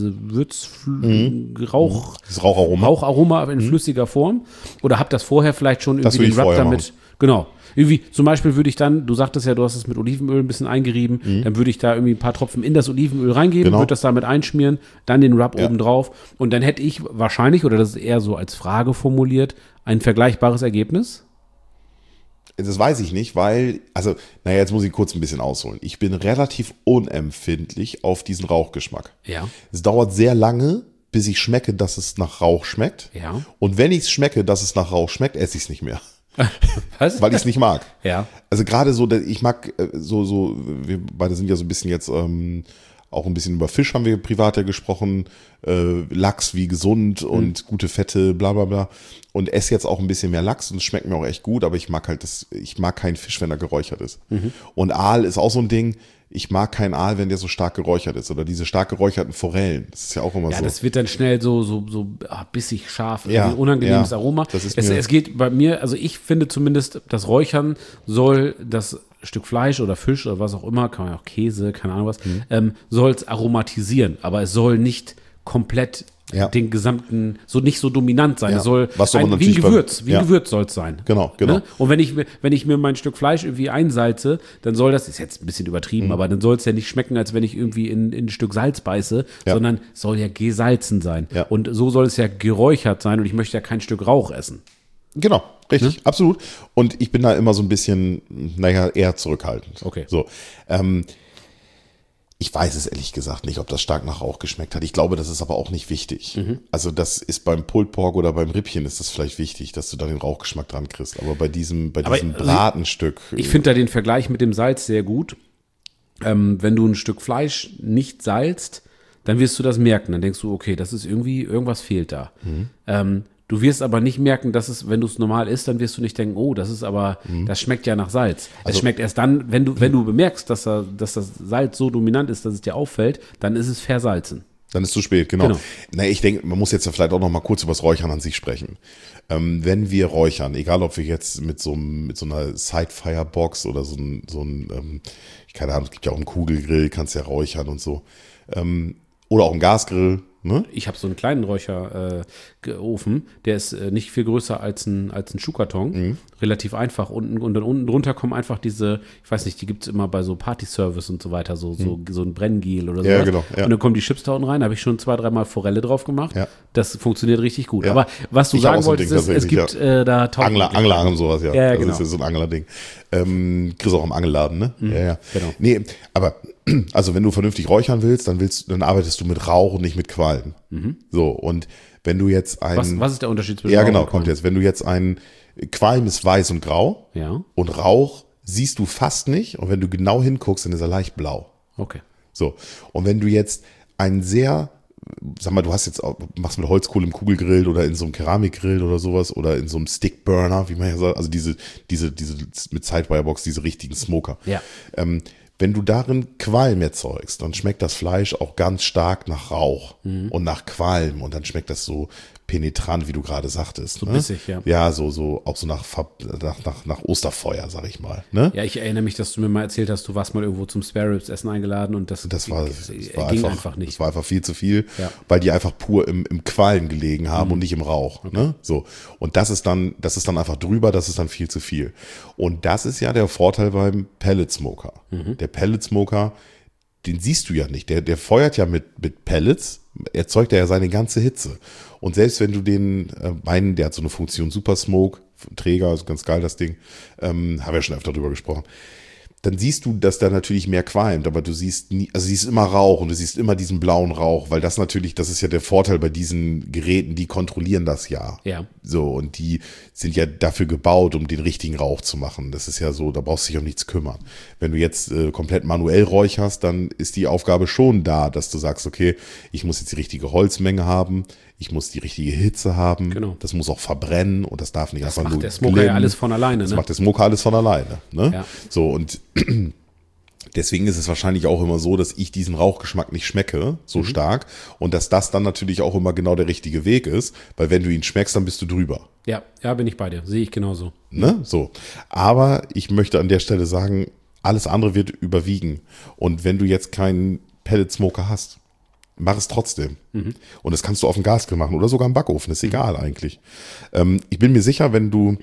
Raucharoma in flüssiger Form. Oder hab das vorher vielleicht schon Das irgendwie will ich den Rub vorher damit. Genau. Irgendwie, zum Beispiel würde ich dann, du sagtest ja, du hast es mit Olivenöl ein bisschen eingerieben, dann würde ich da irgendwie ein paar Tropfen in das Olivenöl reingeben, Genau. würde das damit einschmieren, dann den Rub oben drauf und dann hätte ich wahrscheinlich, oder das ist eher so als Frage formuliert, ein vergleichbares Ergebnis. Das weiß ich nicht, weil, also, naja, jetzt muss ich kurz ein bisschen ausholen. Ich bin relativ unempfindlich auf diesen Rauchgeschmack. Ja. Es dauert sehr lange, bis ich schmecke, dass es nach Rauch schmeckt. Ja. Und wenn ich schmecke, dass es nach Rauch schmeckt, esse ich es nicht mehr. Was? Weil ich es nicht mag. Ja. Also gerade so, ich mag wir beide sind ja so ein bisschen jetzt auch ein bisschen über Fisch haben wir privat ja gesprochen, Lachs wie gesund und gute Fette, bla bla bla. Und esse jetzt auch ein bisschen mehr Lachs und es schmeckt mir auch echt gut, aber ich mag keinen Fisch, wenn er geräuchert ist. Und Aal ist auch so ein Ding, ich mag keinen Aal, wenn der so stark geräuchert ist. Oder diese stark geräucherten Forellen. Das ist ja auch immer Ja, so. das wird dann schnell so bissig scharf, Ja, irgendwie unangenehmes ja, Aroma. das ist Es geht bei mir, also ich finde zumindest, das Räuchern soll das Stück Fleisch oder Fisch oder was auch immer, kann man auch Käse, keine Ahnung was, soll es aromatisieren, aber es soll nicht komplett den gesamten, nicht so dominant sein. Ja, Es soll was aber wie ein natürlich Gewürz, ja. ein Gewürz soll es sein. Genau. Ne? Und wenn ich mir mein Stück Fleisch irgendwie einsalze, dann soll das, ist jetzt ein bisschen übertrieben, aber dann soll es ja nicht schmecken, als wenn ich irgendwie in ein Stück Salz beiße, sondern soll ja gesalzen sein. Ja. Und so soll es ja geräuchert sein und ich möchte ja kein Stück Rauch essen. Genau, richtig, absolut. Und ich bin da immer so ein bisschen, eher zurückhaltend. Okay. So, ich weiß es ehrlich gesagt nicht, ob das stark nach Rauch geschmeckt hat. Ich glaube, das ist aber auch nicht wichtig. Also das ist beim Pulled Pork oder beim Rippchen ist das vielleicht wichtig, dass du da den Rauchgeschmack dran kriegst. Aber bei diesem Bratenstück. Ich finde da den Vergleich mit dem Salz sehr gut. Wenn du ein Stück Fleisch nicht salzt, dann wirst du das merken. Dann denkst du, okay, das ist irgendwas fehlt da. Du wirst aber nicht merken, dass es, wenn du es normal isst, dann wirst du nicht denken, oh, das ist aber, das schmeckt ja nach Salz. Es schmeckt erst dann, wenn du bemerkst, dass das Salz so dominant ist, dass es dir auffällt, dann ist es versalzen. Dann ist es zu spät, genau. Ich denke, man muss jetzt ja vielleicht auch noch mal kurz über das Räuchern an sich sprechen. Wenn wir räuchern, egal ob wir jetzt mit so einer Side-Firebox oder keine Ahnung, es gibt ja auch einen Kugelgrill, kannst ja räuchern und so. Oder auch ein Gasgrill, ne? Ich habe so einen kleinen Räucherofen, der ist nicht viel größer als ein Schuhkarton. Relativ einfach. Und dann unten drunter kommen einfach diese, ich weiß nicht, die gibt es immer bei so Party-Service und so weiter, so ein Brenngel oder so. Ja, genau. Ja. Und dann kommen die Chips da unten rein, da habe ich schon 2-3 Mal Forelle drauf gemacht. Ja. Das funktioniert richtig gut. Ja. Aber was du Ich hab sagen auch so ein wolltest, Ding ist, es gibt da Angler und sowas, ja. Ja, Das genau. ist ja so ein Anglerding. Kriegst auch im Angelladen, ne? Ja. Genau. Nee, aber also wenn du vernünftig räuchern willst, dann arbeitest du mit Rauch und nicht mit Qualm. So, und wenn du jetzt Was ist der Unterschied zwischen Ja, Rauch genau, und Qualm? kommt jetzt. Wenn du jetzt Qualm ist weiß und grau Ja, und Rauch siehst du fast nicht und wenn du genau hinguckst, dann ist er leicht blau. okay. So, und wenn du jetzt sag mal, machst mit Holzkohle im Kugelgrill oder in so einem Keramikgrill oder sowas oder in so einem Stickburner, wie man ja sagt, also diese mit Sidewirebox, diese richtigen Smoker. Ja. Wenn du darin Qualm erzeugst, dann schmeckt das Fleisch auch ganz stark nach Rauch und nach Qualm und dann schmeckt das so penetrant, wie du gerade sagtest. So bissig, ja. Ja, auch so nach Osterfeuer, sag ich mal. Ne? Ja, ich erinnere mich, dass du mir mal erzählt hast, du warst mal irgendwo zum Spare Ribs Essen eingeladen und das ging einfach nicht. Das war einfach viel zu viel, Ja. weil die einfach pur im Qualm gelegen haben und nicht im Rauch. Okay. Ne? So. Und das ist dann einfach drüber, das ist dann viel zu viel. Und das ist ja der Vorteil beim Pellet Smoker. Der Pellet Smoker, den siehst du ja nicht. Der feuert ja mit Pellets, erzeugt er ja seine ganze Hitze. Und selbst wenn du der hat so eine Funktion Super Smoke, Träger, ist ganz geil das Ding, haben wir ja schon öfter drüber gesprochen, dann siehst du, dass da natürlich mehr qualmt, aber du siehst siehst immer Rauch und du siehst immer diesen blauen Rauch, weil das ist ja der Vorteil bei diesen Geräten, die kontrollieren das ja. Ja. So, und die sind ja dafür gebaut, um den richtigen Rauch zu machen. Das ist ja so, da brauchst du dich um nichts kümmern. Wenn du jetzt komplett manuell räucherst, dann ist die Aufgabe schon da, dass du sagst, okay, ich muss jetzt die richtige Holzmenge haben, ich muss die richtige Hitze haben, Genau. Das muss auch verbrennen und das darf nicht Das einfach nur macht der Smoker glimmen. ja alles von alleine, Das ne? macht der Smoker alles von alleine. Ne? Ja. So, und deswegen ist es wahrscheinlich auch immer so, dass ich diesen Rauchgeschmack nicht schmecke, so stark. Und dass das dann natürlich auch immer genau der richtige Weg ist, weil wenn du ihn schmeckst, dann bist du drüber. Ja, bin ich bei dir. Sehe ich genauso. Ne? So. Aber ich möchte an der Stelle sagen, alles andere wird überwiegen. Und wenn du jetzt keinen Pellet Smoker hast, mach es trotzdem. Und das kannst du auf dem Gasgrill machen oder sogar im Backofen, ist egal eigentlich. Ich bin mir sicher, wenn du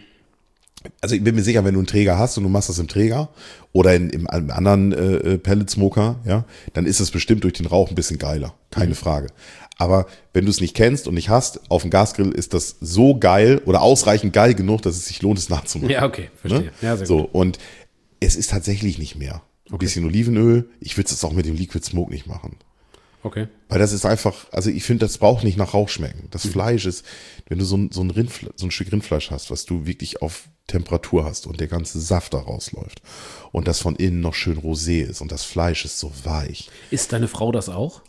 einen Träger hast und du machst das im Träger oder im anderen Pellet-Smoker, ja, dann ist es bestimmt durch den Rauch ein bisschen geiler. Keine Frage. Aber wenn du es nicht kennst und nicht hast, auf dem Gasgrill ist das so geil oder ausreichend geil genug, dass es sich lohnt, es nachzumachen. Ja, okay, verstehe. Ne? Ja, sehr so, gut. und es ist tatsächlich nicht mehr. Ein bisschen Olivenöl. Ich würde es auch mit dem Liquid Smoke nicht machen. Okay. Weil das ist einfach, also ich finde, das braucht nicht nach Rauch schmecken. Das Fleisch ist, wenn du so ein Stück Rindfleisch hast, was du wirklich auf Temperatur hast und der ganze Saft da rausläuft und das von innen noch schön rosé ist und das Fleisch ist so weich. Ist deine Frau das auch?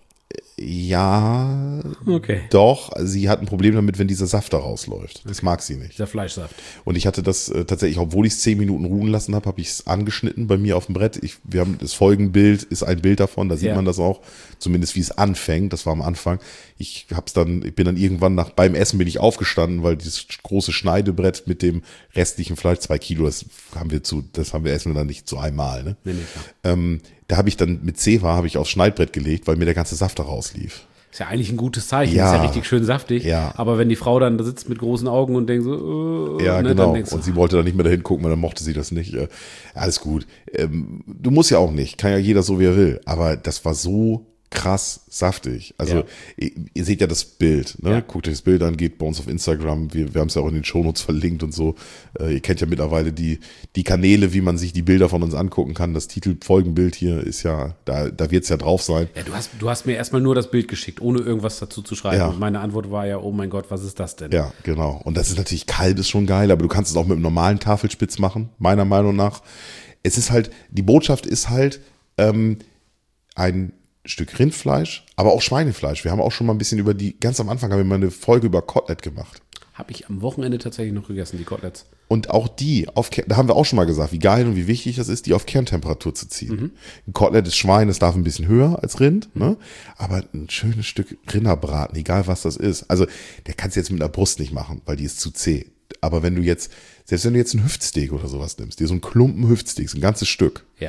Ja, Okay. doch, sie hat ein Problem damit, wenn dieser Saft da rausläuft. Das mag sie nicht. Dieser Fleischsaft. Und ich hatte das tatsächlich, obwohl ich es 10 Minuten ruhen lassen habe, habe ich es angeschnitten bei mir auf dem Brett. Wir haben das Folgenbild, ist ein Bild davon, da sieht man das auch, zumindest wie es anfängt, das war am Anfang. Ich bin dann irgendwann beim Essen bin ich aufgestanden, weil dieses große Schneidebrett mit dem restlichen Fleisch, 2 Kilo, das essen wir dann nicht zu einmal, ne? Nee, klar. Da habe ich dann mit Zewa aufs Schneidbrett gelegt, weil mir der ganze Saft da rauslief. Ist ja eigentlich ein gutes Zeichen. Ja. Ist ja richtig schön saftig. Ja. Aber wenn die Frau dann da sitzt mit großen Augen und denkt so, Ja, ne, genau. dann denkst du, Und sie wollte da nicht mehr dahin gucken, weil dann mochte sie das nicht. Alles gut. Du musst ja auch nicht. Kann ja jeder so, wie er will. Aber das war so krass saftig. Also Ja. ihr seht ja das Bild. Ne? Ja. Guckt euch das Bild an, geht bei uns auf Instagram. Wir haben es ja auch in den Shownotes verlinkt und so. Ihr kennt ja mittlerweile die Kanäle, wie man sich die Bilder von uns angucken kann. Das Titelfolgenbild hier ist ja, da wird es ja drauf sein. Ja, du hast mir erstmal nur das Bild geschickt, ohne irgendwas dazu zu schreiben. Ja. Und meine Antwort war ja, oh mein Gott, was ist das denn? Ja, genau. Und das ist natürlich kalt, ist schon geil, aber du kannst es auch mit einem normalen Tafelspitz machen, meiner Meinung nach. Es ist halt, die Botschaft ist halt ein Stück Rindfleisch, aber auch Schweinefleisch. Wir haben auch schon mal ein bisschen ganz am Anfang haben wir mal eine Folge über Kotelett gemacht. Habe ich am Wochenende tatsächlich noch gegessen, die Koteletts. Und auch da haben wir auch schon mal gesagt, wie geil und wie wichtig das ist, die auf Kerntemperatur zu ziehen. Ein Kotelett ist Schwein, das darf ein bisschen höher als Rind, ne? Aber ein schönes Stück Rinderbraten, egal was das ist. Also, der kannst du jetzt mit einer Brust nicht machen, weil die ist zu zäh. Aber selbst wenn du jetzt ein Hüftsteak oder sowas nimmst, dir so einen Klumpen Hüftsteak, so ein ganzes Stück, Ja.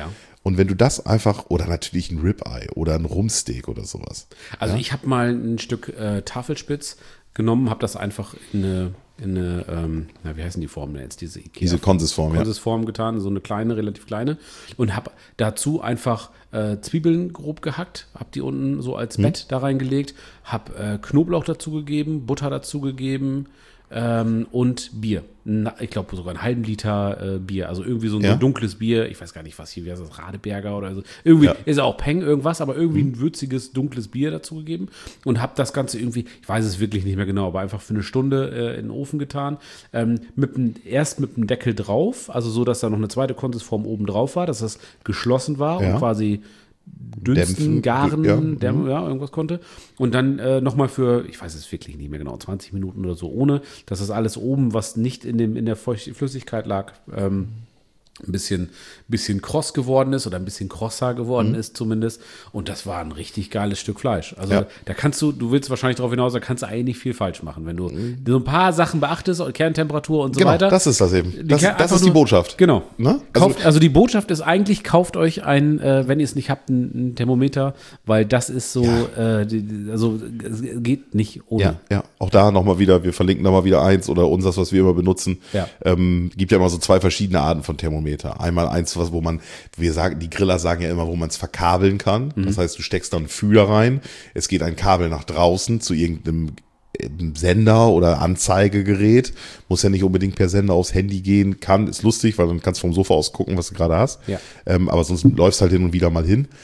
Und wenn du das einfach, oder natürlich ein Ribeye oder ein Rumpsteak oder sowas. Also ich habe mal ein Stück Tafelspitz genommen, habe das einfach in eine wie heißen die Formen jetzt? Diese Ikea. Diese Konsisform, Konsisform getan, so eine kleine, relativ kleine. Und habe dazu einfach Zwiebeln grob gehackt, habe die unten so als Bett da reingelegt, habe Knoblauch dazugegeben, Butter dazugegeben und Bier. Ich glaube sogar einen halben Liter Bier, also irgendwie so ein dunkles Bier, ich weiß gar nicht was hier, wie heißt das, Radeberger oder so. Irgendwie ist auch Peng irgendwas, aber irgendwie ein würziges, dunkles Bier dazugegeben und habe das Ganze irgendwie, ich weiß es wirklich nicht mehr genau, aber einfach für eine Stunde in den Ofen getan. Erst mit dem Deckel drauf, also so, dass da noch eine zweite Konsisform oben drauf war, dass das geschlossen war und quasi dünsten, garen, irgendwas konnte. Und dann nochmal für, ich weiß es wirklich nicht mehr genau, 20 Minuten oder so, ohne, dass das alles oben, was nicht in der Flüssigkeit lag, ein bisschen kross geworden ist oder ein bisschen krosser geworden ist zumindest. Und das war ein richtig geiles Stück Fleisch. Also da kannst du willst wahrscheinlich darauf hinaus, da kannst du eigentlich nicht viel falsch machen. Wenn du so ein paar Sachen beachtest, Kerntemperatur und so weiter. Das ist das eben. Das ist die Botschaft. Genau. Ne? Also die Botschaft ist eigentlich, kauft euch wenn ihr es nicht habt, ein Thermometer, weil das ist so, also es geht nicht ohne. Ja. Auch da nochmal wieder, wir verlinken da mal wieder eins oder uns das, was wir immer benutzen. Ja. Gibt ja immer so 2 verschiedene Arten von Thermometer. Einmal eins, wo man, die Griller sagen ja immer, wo man es verkabeln kann. Das heißt, du steckst da einen Fühler rein, es geht ein Kabel nach draußen zu irgendeinem Sender oder Anzeigegerät, muss ja nicht unbedingt per Sender aufs Handy gehen, ist lustig, weil dann kannst du vom Sofa aus gucken, was du gerade hast. Ja. Aber sonst läufst halt hin und wieder mal hin.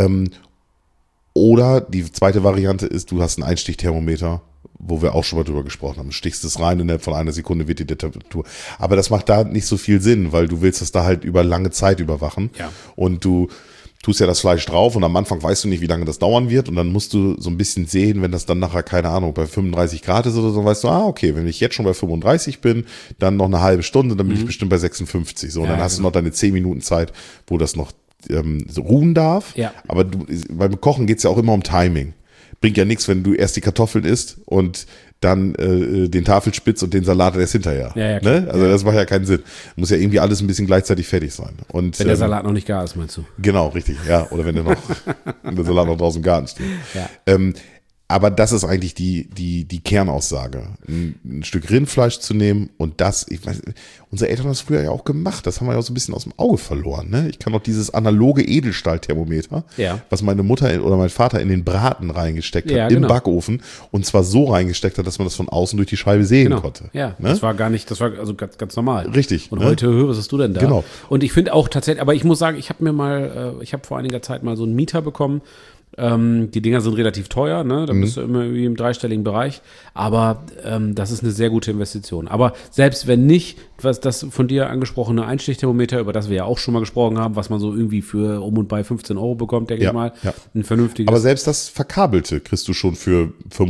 Oder die zweite Variante ist, du hast ein Einstichthermometer, wo wir auch schon mal drüber gesprochen haben. Du stichst es rein, innerhalb von einer Sekunde wird die Temperatur. Aber das macht da nicht so viel Sinn, weil du willst das da halt über lange Zeit überwachen. Ja. Und du tust ja das Fleisch drauf und am Anfang weißt du nicht, wie lange das dauern wird und dann musst du so ein bisschen sehen, wenn das dann nachher, keine Ahnung, bei 35 Grad ist oder so, weißt du, okay, wenn ich jetzt schon bei 35 bin, dann noch eine halbe Stunde, dann bin ich bestimmt bei 56. So, und dann hast du noch deine 10 Minuten Zeit, wo das noch so ruhen darf. Ja. Aber beim Kochen geht's ja auch immer um Timing. Bringt ja nichts, wenn du erst die Kartoffeln isst und dann den Tafelspitz und den Salat erst hinterher. Ja, ne? Also das macht ja keinen Sinn. Muss ja irgendwie alles ein bisschen gleichzeitig fertig sein. Und, wenn der Salat noch nicht gar ist, meinst du? Genau, richtig. Ja, oder wenn der Salat noch draußen im Garten steht. Ja. Aber das ist eigentlich die Kernaussage. Ein Stück Rindfleisch zu nehmen und unsere Eltern haben das früher ja auch gemacht. Das haben wir ja auch so ein bisschen aus dem Auge verloren. Ne? Ich kann noch dieses analoge Edelstahlthermometer, was meine Mutter oder mein Vater in den Braten reingesteckt hat, im Backofen. Und zwar so reingesteckt hat, dass man das von außen durch die Scheibe sehen konnte. Ja, ne? Das war also ganz normal. Richtig. Und heute, was hast du denn da? Genau. Und ich finde auch tatsächlich, aber ich muss sagen, ich habe vor einiger Zeit mal so einen Mieter bekommen. Die Dinger sind relativ teuer, ne? Da bist du immer irgendwie im dreistelligen Bereich. Aber das ist eine sehr gute Investition. Aber selbst wenn nicht, was das von dir angesprochene Einstichthermometer, über das wir ja auch schon mal gesprochen haben, was man so irgendwie für um und bei 15 € bekommt, denke ich mal, ein vernünftiges. Aber selbst das Verkabelte kriegst du schon für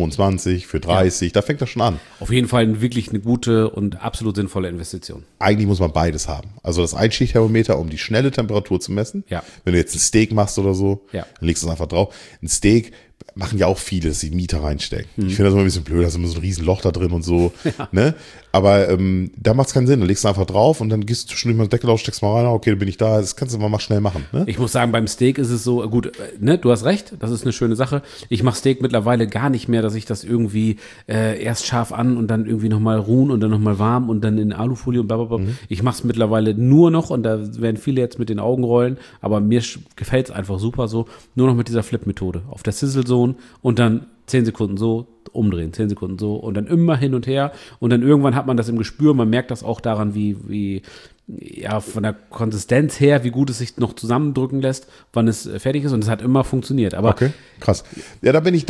25, für 30, da fängt das schon an. Auf jeden Fall wirklich eine gute und absolut sinnvolle Investition. Eigentlich muss man beides haben. Also das Einstichthermometer, um die schnelle Temperatur zu messen. Ja. Wenn du jetzt ein Steak machst oder so, dann legst du es einfach drauf. Ein Steak machen ja auch viele, dass sie Mieter reinstecken. Ich finde das immer ein bisschen blöd, da ist immer so ein riesen Loch da drin und so. Ja. Ne? Aber da macht es keinen Sinn. Da legst du einfach drauf und dann gehst du schon mal den Deckel auf, steckst mal rein, okay, dann bin ich da. Das kannst du mal schnell machen. Ne? Ich muss sagen, beim Steak ist es so, gut, ne, du hast recht, das ist eine schöne Sache. Ich mache Steak mittlerweile gar nicht mehr, dass ich das irgendwie erst scharf an und dann irgendwie nochmal ruhen und dann nochmal warm und dann in Alufolie und blablabla. Ich mache es mittlerweile nur noch, und da werden viele jetzt mit den Augen rollen, aber mir gefällt es einfach super so, nur noch mit dieser Flip-Methode. Auf der Sizzle-Zone und dann 10 Sekunden so, umdrehen, 10 Sekunden so und dann immer hin und her und dann irgendwann hat man das im Gespür, man merkt das auch daran, wie von der Konsistenz her, wie gut es sich noch zusammendrücken lässt, wann es fertig ist, und es hat immer funktioniert. Aber okay, krass. Ja, ich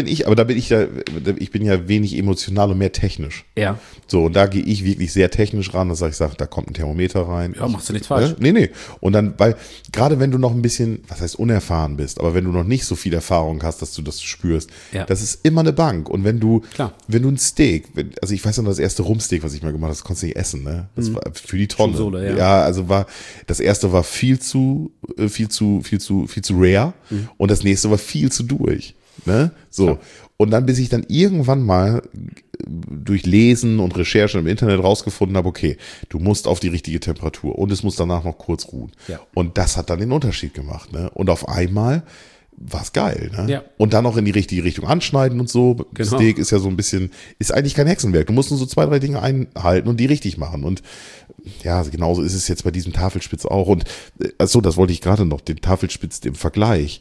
bin ja wenig emotional und mehr technisch. Ja. So, und da gehe ich wirklich sehr technisch ran, dass ich sage, da kommt ein Thermometer rein. Ja, machst du nichts falsch. Nee. Und dann, weil, gerade wenn du noch ein bisschen, was heißt unerfahren bist, aber wenn du noch nicht so viel Erfahrung hast, dass du das spürst, das ist immer eine Bank. Und wenn du ein Steak, also ich weiß noch, das erste Rumpsteak, was ich mal gemacht habe, das konntest du nicht essen, ne? Das war für die Tonne. Also das erste war viel zu rare und das nächste war viel zu durch. Ne? So. Klar. Und dann, bis ich dann irgendwann mal durch Lesen und Recherche im Internet rausgefunden habe, okay, du musst auf die richtige Temperatur und es muss danach noch kurz ruhen. Ja. Und das hat dann den Unterschied gemacht. Ne? Und auf einmal war es geil. Ne? Ja. Und dann noch in die richtige Richtung anschneiden und so. Genau. Steak ist ja so ein bisschen, ist eigentlich kein Hexenwerk. Du musst nur so 2, 3 Dinge einhalten und die richtig machen. Und ja, genauso ist es jetzt bei diesem Tafelspitz auch. Und achso, das wollte ich gerade noch, den Tafelspitz im Vergleich.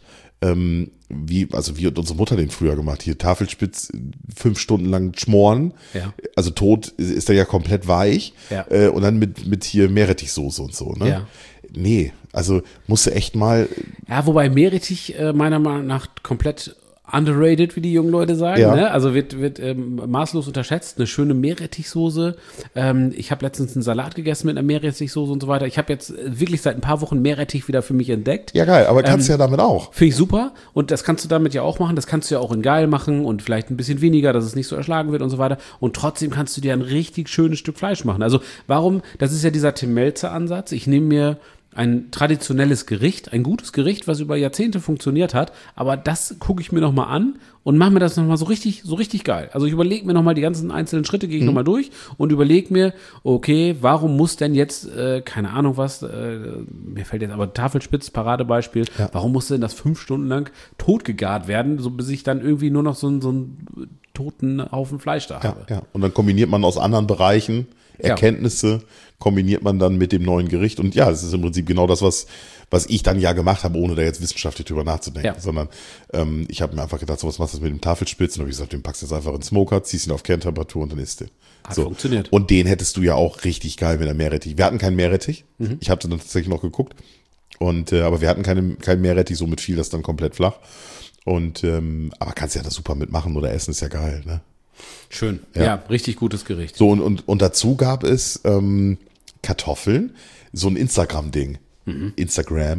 Wie hat unsere Mutter den früher gemacht? Hier Tafelspitz 5 Stunden lang schmoren. Ja. Also tot ist er ja komplett weich. Ja. Und dann mit hier Meerrettichsoße und so. Ne? Ja. Nee, also musst du echt mal. Ja, wobei Meerrettich meiner Meinung nach komplett underrated, wie die jungen Leute sagen. Ja. Ne? Also wird maßlos unterschätzt. Eine schöne Meerrettichsoße. Ich habe letztens einen Salat gegessen mit einer Meerrettichsoße und so weiter. Ich habe jetzt wirklich seit ein paar Wochen Meerrettich wieder für mich entdeckt. Ja, geil, aber kannst ja damit auch. Finde ich super. Und das kannst du damit ja auch machen. Das kannst du ja auch in geil machen und vielleicht ein bisschen weniger, dass es nicht so erschlagen wird und so weiter. Und trotzdem kannst du dir ein richtig schönes Stück Fleisch machen. Also warum, das ist ja dieser Tim Melzer Ansatz. Ich nehme mir ein traditionelles Gericht, ein gutes Gericht, was über Jahrzehnte funktioniert hat, aber das gucke ich mir nochmal an und mache mir das nochmal so richtig geil. Also ich überlege mir nochmal die ganzen einzelnen Schritte, gehe ich nochmal durch und überlege mir, okay, warum muss denn jetzt, keine Ahnung was, mir fällt jetzt aber Tafelspitz, Paradebeispiel, warum muss denn das 5 Stunden lang totgegart werden, so bis ich dann irgendwie nur noch so einen toten Haufen Fleisch da habe. Ja. Und dann kombiniert man aus anderen Bereichen Erkenntnisse, kombiniert man dann mit dem neuen Gericht. Und ja, es ist im Prinzip genau das, was ich dann ja gemacht habe, ohne da jetzt wissenschaftlich drüber nachzudenken. Ja. Sondern ich habe mir einfach gedacht, so was machst du mit dem Tafelspitz? Und habe ich gesagt, den packst du jetzt einfach in den Smoker, ziehst ihn auf Kerntemperatur und dann isst du. Hat funktioniert. Und den hättest du ja auch richtig geil mit der Meerrettich. Wir hatten keinen Meerrettich. Ich habe dann tatsächlich noch geguckt. Aber wir hatten keinen Meerrettich, somit fiel das dann komplett flach. Und aber kannst ja das super mitmachen oder essen, ist ja geil, ne? Schön. Ja, richtig gutes Gericht. So, und dazu gab es Kartoffeln, so ein Instagram-Ding. Instagram.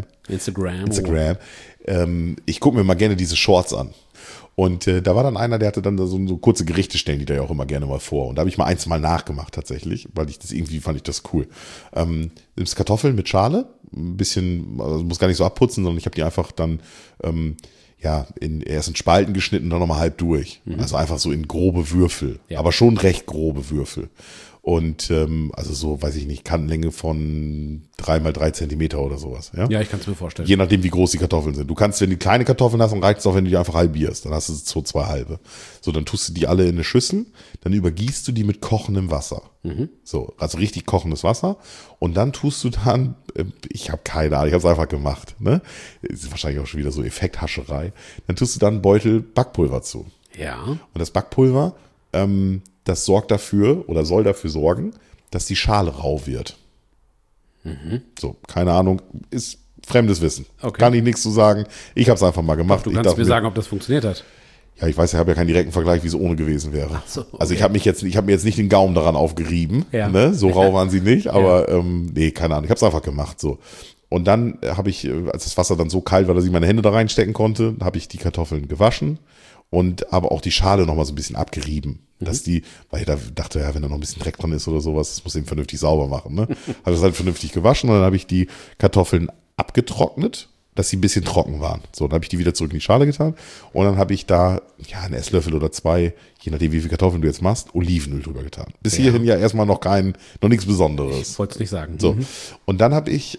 Ich gucke mir mal gerne diese Shorts an. Und da war dann einer, der hatte dann so kurze Gerichte stellen, die da ja auch immer gerne mal vor. Und da habe ich mal eins mal nachgemacht tatsächlich, weil fand ich das cool. Nimmst Kartoffeln mit Schale, ein bisschen, also muss gar nicht so abputzen, sondern ich habe die einfach dann erst in Spalten geschnitten und dann nochmal halb durch. Also einfach so in grobe Würfel, aber schon recht grobe Würfel. Und also so, weiß ich nicht, Kantenlänge von 3 mal 3 Zentimeter oder sowas. Ja, ich kann es mir vorstellen. Je nachdem, wie groß die Kartoffeln sind. Du kannst, wenn du kleine Kartoffeln hast, dann reicht es auch, wenn du die einfach halbierst. Dann hast du so 2 halbe. So, dann tust du die alle in eine Schüssel, dann übergießt du die mit kochendem Wasser. So, also richtig kochendes Wasser. Und dann tust du dann, ich habe keine Ahnung, ich habe es einfach gemacht. Ne? Ist wahrscheinlich auch schon wieder so Effekthascherei. Dann tust du dann einen Beutel Backpulver zu. Ja. Und das Backpulver, das sorgt dafür oder soll dafür sorgen, dass die Schale rau wird. So, keine Ahnung, ist fremdes Wissen. Okay. Kann ich nichts zu sagen. Ich habe es einfach mal gemacht. Du kannst mir sagen, ob das funktioniert hat. Ja, ich weiß, ich habe ja keinen direkten Vergleich, wie es ohne gewesen wäre. Ach so, okay. Also ich habe mir jetzt nicht den Gaumen daran aufgerieben. Ja. Ne? So rau waren sie nicht, aber nee, keine Ahnung. Ich habe es einfach gemacht. So. Und dann habe ich, als das Wasser dann so kalt war, dass ich meine Hände da reinstecken konnte, habe ich die Kartoffeln gewaschen und aber auch die Schale noch mal so ein bisschen abgerieben. Dass weil ich da dachte, ja, wenn da noch ein bisschen Dreck dran ist oder sowas, das muss eben vernünftig sauber machen. Ne? Habe das halt vernünftig gewaschen und dann habe ich die Kartoffeln abgetrocknet, dass sie ein bisschen trocken waren. So, dann habe ich die wieder zurück in die Schale getan und dann habe ich da einen Esslöffel oder 2, je nachdem wie viele Kartoffeln du jetzt machst, Olivenöl drüber getan. Bis hierhin ja erstmal noch nichts Besonderes. Ich wollte es nicht sagen. So, und dann habe ich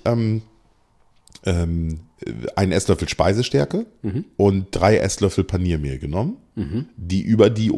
einen Esslöffel Speisestärke und 3 Esslöffel Paniermehl genommen, die über die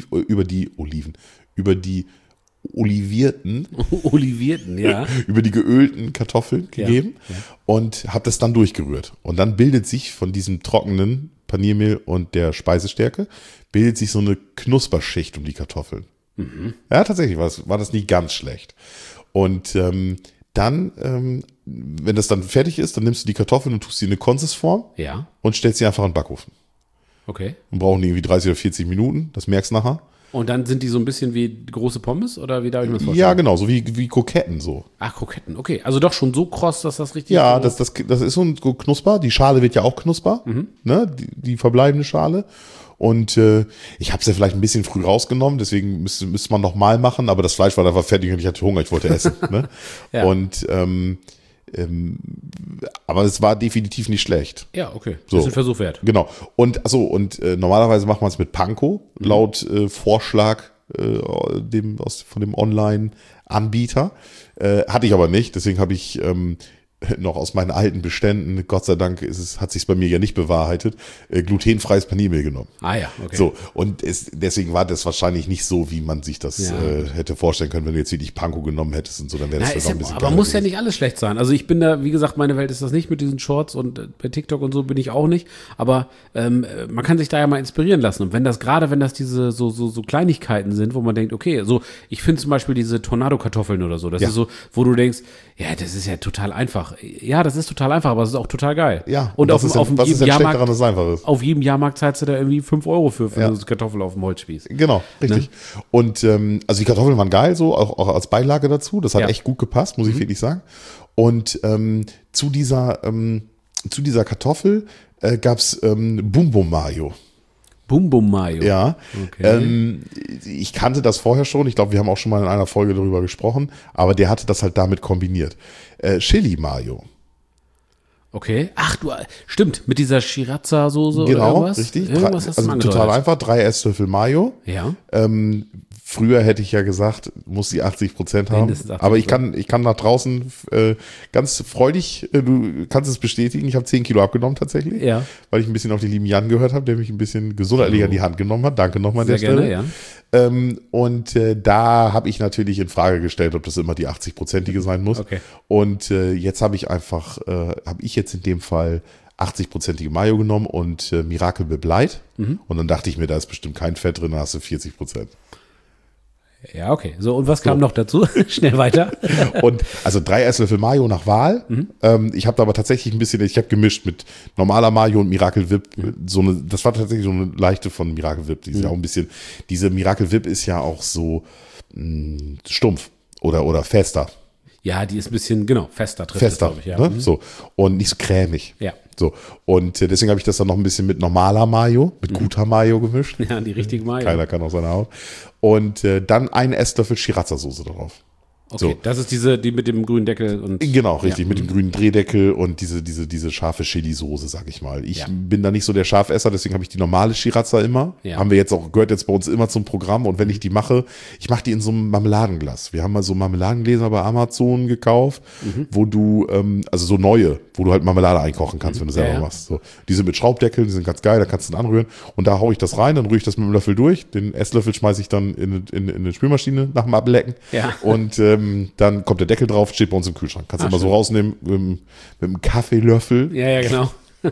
olivierten, ja. über die geölten Kartoffeln gegeben und habe das dann durchgerührt. Und dann bildet sich von diesem trockenen Paniermehl und der Speisestärke, bildet sich so eine Knusperschicht um die Kartoffeln. Ja, tatsächlich war das nicht ganz schlecht. Und dann, wenn das dann fertig ist, dann nimmst du die Kartoffeln und tust sie in eine Konsisform und stellst sie einfach in den Backofen. Okay. Und brauchen die irgendwie 30 oder 40 Minuten, das merkst du nachher. Und dann sind die so ein bisschen wie große Pommes oder wie darf ich mir das vorstellen? Ja, genau, so wie Kroketten so. Ach, Kroketten, okay. Also doch schon so kross, dass das richtig Ja, so das ist so ein knusper. Die Schale wird ja auch knusper, ne? Die verbleibende Schale. Und ich habe es ja vielleicht ein bisschen früh rausgenommen, deswegen müsste man noch mal machen, aber das Fleisch war einfach fertig und ich hatte Hunger, ich wollte essen. Ne? Ja. Und Aber es war definitiv nicht schlecht. Ja, okay. So. Das ist ein Versuch wert. Genau. Und normalerweise macht man es mit Panko, laut Vorschlag von dem Online-Anbieter. Hatte ich aber nicht, deswegen habe ich noch aus meinen alten Beständen, Gott sei Dank hat sich bei mir ja nicht bewahrheitet, glutenfreies Paniermehl genommen. Ah ja, okay. So, und deswegen war das wahrscheinlich nicht so, wie man sich das hätte vorstellen können, wenn du jetzt wirklich Panko genommen hättest und so, dann wäre das vielleicht noch ein bisschen aber geiler muss ja gewesen. nicht alles schlecht sein. Also ich bin da, wie gesagt, meine Welt ist das nicht mit diesen Shorts und bei TikTok und so bin ich auch nicht. Aber man kann sich da ja mal inspirieren lassen. Und wenn das diese so Kleinigkeiten sind, wo man denkt, okay, so, ich finde zum Beispiel diese Tornado-Kartoffeln oder so, das ist so, wo du denkst, ja, das ist ja total einfach. Ja, das ist total einfach, aber es ist auch total geil. Ja, und was ist denn schlecht daran, dass es einfach ist? Auf jedem Jahrmarkt zahlst du da irgendwie 5 Euro für eine Kartoffel auf dem Holzspieß. Genau, richtig. Ne? Und also die Kartoffeln waren geil, so auch als Beilage dazu. Das hat echt gut gepasst, muss ich wirklich sagen. Und zu dieser Kartoffel gab's Bum Bum Mayo. Bum Bum Mayo. Ja. Okay. Ich kannte das vorher schon. Ich glaube, wir haben auch schon mal in einer Folge darüber gesprochen. Aber der hatte das halt damit kombiniert. Chili Mayo. Okay. Ach, stimmt, mit dieser Sriracha-Soße genau, oder irgendwas? Richtig. Irgendwas hast du also total einfach, 3 Esslöffel Mayo. Ja. Früher hätte ich ja gesagt, muss die 80% haben. 80%. Aber ich kann nach draußen ganz freudig, du kannst es bestätigen, ich habe 10 Kilo abgenommen tatsächlich. Ja. Weil ich ein bisschen auf die lieben Jan gehört habe, der mich ein bisschen gesundheitlich an die Hand genommen hat. Danke nochmal an der Stelle. Stelle. Ja. Da habe ich natürlich in Frage gestellt, ob das immer die 80%ige sein muss. Okay. Und jetzt habe ich jetzt in dem Fall 80%ige Mayo genommen und Miracle Whip Light. Und dann dachte ich mir, da ist bestimmt kein Fett drin, da hast du 40%. Ja, okay. So, und was kam noch dazu? Schnell weiter. Und also 3 Esslöffel Mayo nach Wahl. Ich habe da aber tatsächlich ich habe gemischt mit normaler Mayo und Miracle Whip. Das war tatsächlich so eine leichte von Miracle Whip. Die ist ja auch ein bisschen, diese Miracle Whip ist ja auch so stumpf oder fester. Ja, die ist ein bisschen, fester. Glaube ich, ja. Ne? So. Und nicht so cremig. Ja. So. Und deswegen habe ich das dann noch ein bisschen mit normaler Mayo, mit guter Mayo gemischt. Ja, die richtige Mayo. Keiner kann aus seiner Haut. Und dann einen Esslöffel Sriracha-Soße drauf. Okay, so. Das ist die mit dem grünen Deckel und. Genau, richtig, mit dem grünen Drehdeckel und diese scharfe Chili-Soße, sag ich mal. Ich bin da nicht so der Scharfesser, deswegen habe ich die normale Sriracha immer. Ja. Gehört jetzt bei uns immer zum Programm. Und wenn ich die mache, ich mache die in so einem Marmeladenglas. Wir haben mal so Marmeladengläser bei Amazon gekauft, wo du, also so neue, wo du halt Marmelade einkochen kannst, wenn du selber machst. So. Die sind mit Schraubdeckeln, die sind ganz geil, da kannst du dann anrühren. Und da haue ich das rein, dann rühre ich das mit dem Löffel durch. Den Esslöffel schmeiße ich dann in eine Spülmaschine nach dem Ablecken. Ja. Und dann kommt der Deckel drauf, steht bei uns im Kühlschrank. Kannst du immer so rausnehmen mit einem Kaffeelöffel. Ja, genau.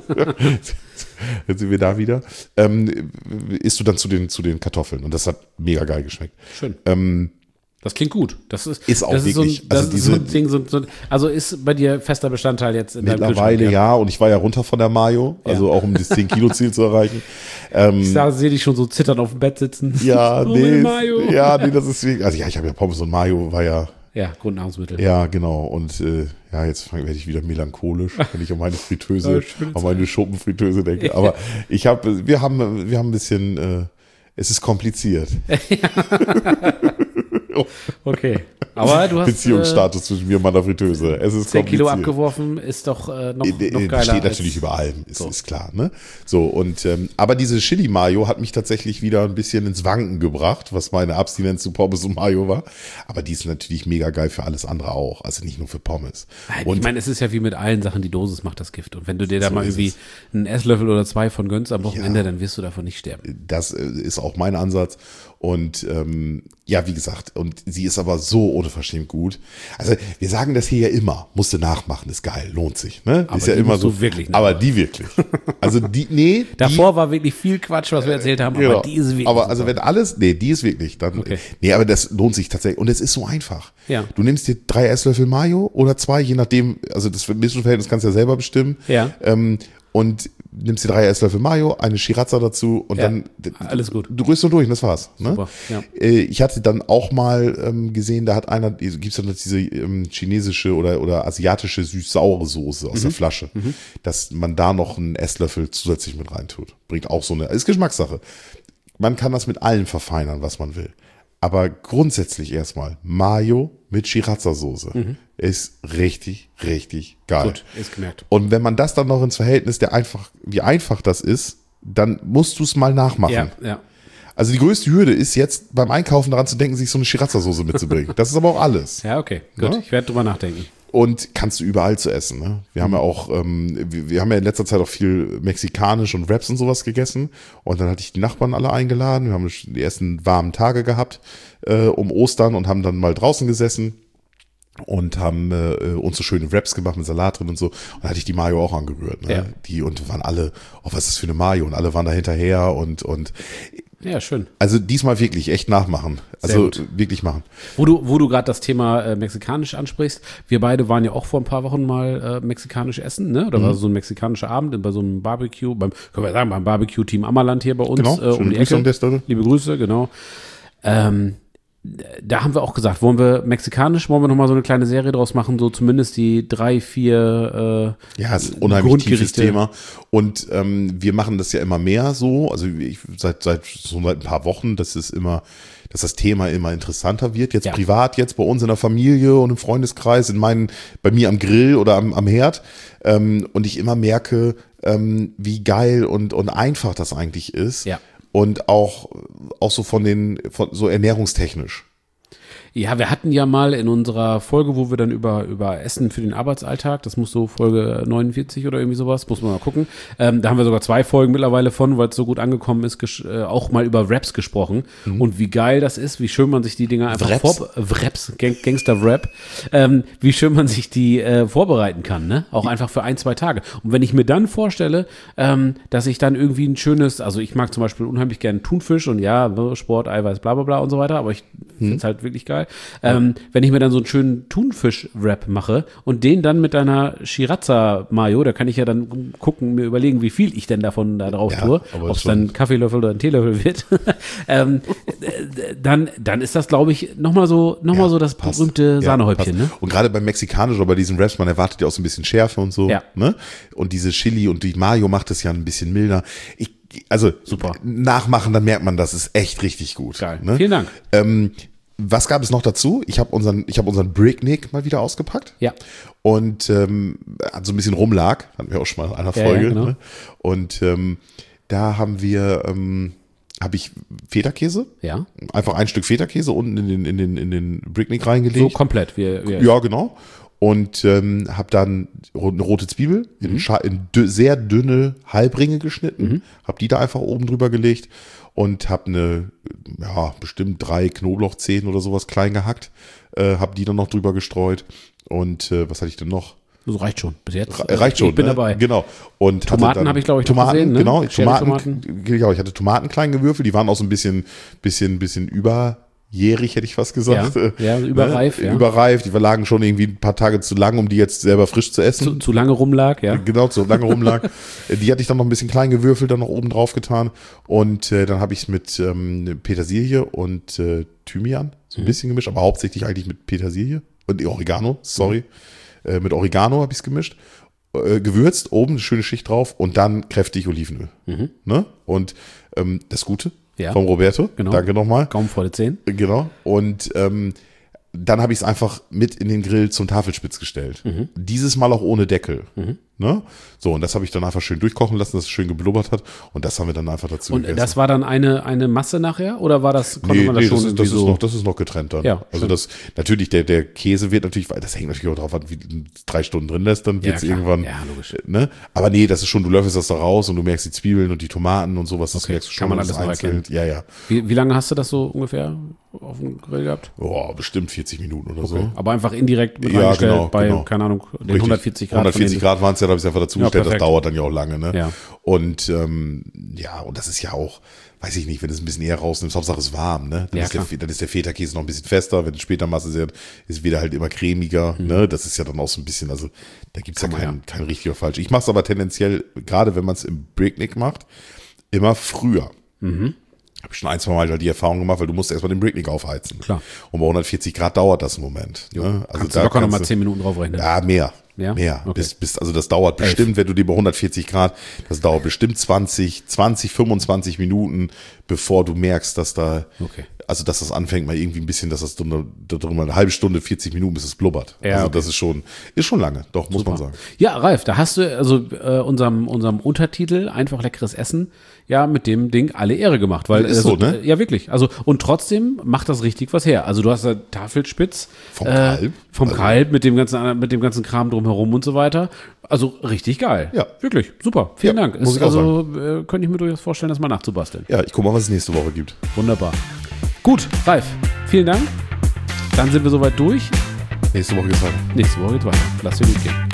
Jetzt sind wir da wieder. Isst du dann zu den Kartoffeln. Und das hat mega geil geschmeckt. Schön. Das klingt gut. Das ist auch das wirklich. Ist so ein Ding, also ist bei dir fester Bestandteil jetzt in deinem Kühlschrank? Mittlerweile ja. Und ich war ja runter von der Mayo. Also auch um das 10-Kilo-Ziel zu erreichen. Ich sehe dich schon so zittern auf dem Bett sitzen. Ja, Mayo. Ja, nee, das ist also ich habe ja Pommes und Mayo war ja. Ja, Grundnahrungsmittel. Ja, genau. Und jetzt werde ich wieder melancholisch, wenn ich an meine Fritteuse, an meine Schuppenfritteuse denke. Aber wir haben ein bisschen, es ist kompliziert. Okay. Aber du hast Beziehungsstatus zwischen mir und meiner Fritteuse. Es ist 10 Kilo abgeworfen, ist doch noch geiler. Steht natürlich über allem, ist klar, ne? So, und aber diese Chili Mayo hat mich tatsächlich wieder ein bisschen ins Wanken gebracht, was meine Abstinenz zu Pommes und Mayo war. Aber die ist natürlich mega geil für alles andere auch, also nicht nur für Pommes. Und ich meine, es ist ja wie mit allen Sachen, die Dosis macht das Gift. Und wenn du dir da mal irgendwie einen Esslöffel oder 2 von gönnst am Wochenende, dann wirst du davon nicht sterben. Das ist auch mein Ansatz. Und wie gesagt, und sie ist aber so unverschämt gut. Also wir sagen das hier ja immer, musst du nachmachen, ist geil, lohnt sich. Ne? Aber ist ja immer so. Wirklich aber die wirklich. Also Davor war wirklich viel Quatsch, was wir erzählt haben, aber die ist wirklich. Aber also wenn alles, die ist wirklich. Dann, aber das lohnt sich tatsächlich. Und es ist so einfach. Ja. Du nimmst dir 3 Esslöffel Mayo oder 2, je nachdem, also das Mischverhältnis kannst du ja selber bestimmen. Ja. Und nimmst dir 3 Esslöffel Mayo, eine Sriracha dazu und dann alles gut. Du rührst nur durch und das war's. Ne? Super, ja. Ich hatte dann auch mal gesehen, da hat gibt's dann diese chinesische oder asiatische süß-saure Soße aus der Flasche, dass man da noch einen Esslöffel zusätzlich mit reintut. Bringt auch ist Geschmackssache. Man kann das mit allem verfeinern, was man will. Aber grundsätzlich erstmal Mayo mit Sriracha-Soße ist richtig, richtig geil. Gut, ist gemerkt. Und wenn man das dann noch ins Verhältnis wie einfach das ist, dann musst du es mal nachmachen. Ja. Also die größte Hürde ist jetzt beim Einkaufen daran zu denken, sich so eine Sriracha-Soße mitzubringen. Das ist aber auch alles. Ja, okay, gut. Ja? Ich werde drüber nachdenken. Und kannst du überall zu essen. Ne? Wir haben ja auch, wir haben ja in letzter Zeit auch viel mexikanisch und Wraps und sowas gegessen. Und dann hatte ich die Nachbarn alle eingeladen. Wir haben die ersten warmen Tage gehabt um Ostern und haben dann mal draußen gesessen und haben uns so schöne Wraps gemacht mit Salat drin und so. Und da hatte ich die Mayo auch angerührt. Ne? Ja. Die und waren alle, oh, was ist das für eine Mayo? Und alle waren da hinterher und Ja, schön. also diesmal wirklich echt nachmachen. Also wirklich machen. Wo du gerade das Thema mexikanisch ansprichst, wir beide waren ja auch vor ein paar Wochen mal mexikanisch essen, ne? Oder war so ein mexikanischer Abend bei so einem Barbecue, beim Barbecue-Team Ammerland hier bei uns Genau, um die Grüße Ecke. an der Stelle. Liebe Grüße, genau. Da haben wir auch gesagt, wollen wir nochmal so eine kleine Serie draus machen, so zumindest die 3, 4 Ja, es ist ein unheimlich tiefes Thema. Und wir machen das ja immer mehr so, also seit ein paar Wochen, dass das Thema immer interessanter wird. Jetzt privat, jetzt bei uns in der Familie und im Freundeskreis, bei mir am Grill oder am Herd. Und ich immer merke, wie geil und einfach das eigentlich ist. Ja. Und auch so von so ernährungstechnisch. Ja, wir hatten ja mal in unserer Folge, wo wir dann über Essen für den Arbeitsalltag, das muss so Folge 49 oder irgendwie sowas, muss man mal gucken. Da haben wir sogar 2 Folgen mittlerweile von, weil es so gut angekommen ist, auch mal über Wraps gesprochen. Und wie geil das ist, wie schön man sich die Dinger einfach Wraps, Gangster-Wrap, wie schön man sich die vorbereiten kann, ne? Auch einfach für 1, 2 Tage. Und wenn ich mir dann vorstelle, dass ich dann irgendwie ein schönes, also ich mag zum Beispiel unheimlich gerne Thunfisch und ja, Sport, Eiweiß, bla bla bla und so weiter, aber ich finde es halt wirklich geil. Wenn ich mir dann so einen schönen Thunfisch-Wrap mache und den dann mit einer Sriracha-Mayo, da kann ich ja dann gucken, mir überlegen, wie viel ich denn davon da drauf tue, ob es dann ein Kaffeelöffel oder ein Teelöffel wird, dann ist das, glaube ich, nochmal so das berühmte Sahnehäubchen. Ne? Und gerade beim Mexikanischen oder bei diesen Wraps, man erwartet ja auch so ein bisschen Schärfe und so. Ja. Ne? Und diese Chili und die Mayo macht es ja ein bisschen milder. Super. Nachmachen, dann merkt man, das ist echt richtig gut. Geil. Ne? Vielen Dank. Was gab es noch dazu? Ich habe unseren Bricknick mal wieder ausgepackt. Ja. Und so ein bisschen rumlag, hatten wir auch schon mal in einer Folge. Ja, genau. Ne? Und da habe ich Feta-Käse. Ja. Einfach ein Stück Feta-Käse unten in den Bricknick reingelegt. So komplett. Ja, genau. Und habe dann eine rote Zwiebel in sehr dünne Halbringe geschnitten, habe die da einfach oben drüber gelegt und habe bestimmt 3 Knoblauchzehen oder sowas klein gehackt, habe die dann noch drüber gestreut und was hatte ich denn noch? Das reicht schon bis jetzt. Reicht schon. Ich bin dabei. Genau. Und Tomaten habe ich, glaube ich, noch Tomaten, gesehen. Ne? Genau. Tomaten. Genau, ich hatte Tomaten klein gewürfelt, die waren auch so ein bisschen überjährig, hätte ich fast gesagt. Ja, überreif. Ja. Überreif, die lagen schon irgendwie ein paar Tage zu lang, um die jetzt selber frisch zu essen. Zu lange rumlag, ja. Genau, zu lange rumlag. Die hatte ich dann noch ein bisschen klein gewürfelt, dann noch oben drauf getan. Und dann habe ich es mit Petersilie und Thymian so ein bisschen gemischt, aber hauptsächlich eigentlich mit Petersilie und Oregano, mit Oregano habe ich es gemischt. Gewürzt, oben eine schöne Schicht drauf und dann kräftig Olivenöl. Ne? Und das Gute vom Roberto. Genau. Danke nochmal. Gaumen vor die Zehen. Genau. Und dann habe ich es einfach mit in den Grill zum Tafelspitz gestellt. Dieses Mal auch ohne Deckel. Ne? So, und das habe ich dann einfach schön durchkochen lassen, dass es schön geblubbert hat. Und das haben wir dann einfach dazu gegessen. Und das war dann eine Masse nachher? Oder war das, das ist noch getrennt dann. Ja, also natürlich, der Käse wird natürlich, weil das hängt natürlich auch drauf an, wie du 3 Stunden drin lässt, dann wird es irgendwann. Ja, logisch. Ne? Aber nee, das ist schon, du löffelst das da raus und du merkst die Zwiebeln und die Tomaten und sowas, das merkst du schon. Kann man alles noch erkennen. Ja. Wie lange hast du das so ungefähr auf dem Grill gehabt? Oh, bestimmt 40 Minuten oder so. Aber einfach indirekt mit Ja, reingestellt genau. keine Ahnung, den Richtig. 140 Grad. 140 Grad waren es ja, da habe ich es einfach dazu gestellt, das perfekt. dauert dann ja auch lange. Ne? Ja. Und und das ist ja auch, weiß ich nicht, wenn du es ein bisschen eher rausnimmst, Hauptsache es ist warm, ne? Dann ist der Feta-Käse noch ein bisschen fester, wenn du später Masse sehr, ist wieder halt immer cremiger, ne? Das ist ja dann auch so ein bisschen, also da gibt's ja kein richtig oder falsch. Ich mache es aber tendenziell, gerade wenn man es im Bricknick macht, immer früher. Habe ich schon 1, 2 Mal halt die Erfahrung gemacht, weil du musst erstmal den Bricknick aufheizen. Klar. Und bei 140 Grad dauert das einen Moment. Ne? Also kannst du locker nochmal 10 Minuten drauf rechnen. Ja, mehr. Ja? Mehr. Okay. Also das dauert bestimmt, wenn du dir bei 140 Grad, das dauert bestimmt 20, 25 Minuten, bevor du merkst, dass da, also dass das anfängt mal irgendwie ein bisschen, dass das drüber eine halbe Stunde, 40 Minuten, bis es blubbert. Ja, also okay. das ist schon lange, doch, muss man sagen. Ja, Ralf, da hast du also unserem Untertitel einfach leckeres Essen ja mit dem Ding alle Ehre gemacht, weil Ist so, ne? Ja, wirklich. Also und trotzdem macht das richtig was her. Also du hast da Tafelspitz vom Kalb mit dem ganzen Kram drumherum und so weiter. Also richtig geil. Ja. Wirklich, super. Vielen Dank. muss ich auch Könnte ich mir durchaus vorstellen, das mal nachzubasteln. Ja, ich gucke mal, was es nächste Woche gibt. Wunderbar. Gut, Ralf, vielen Dank. Dann sind wir soweit durch. Nächste Woche geht's weiter. Nächste Woche geht's weiter. Lass dir gut gehen.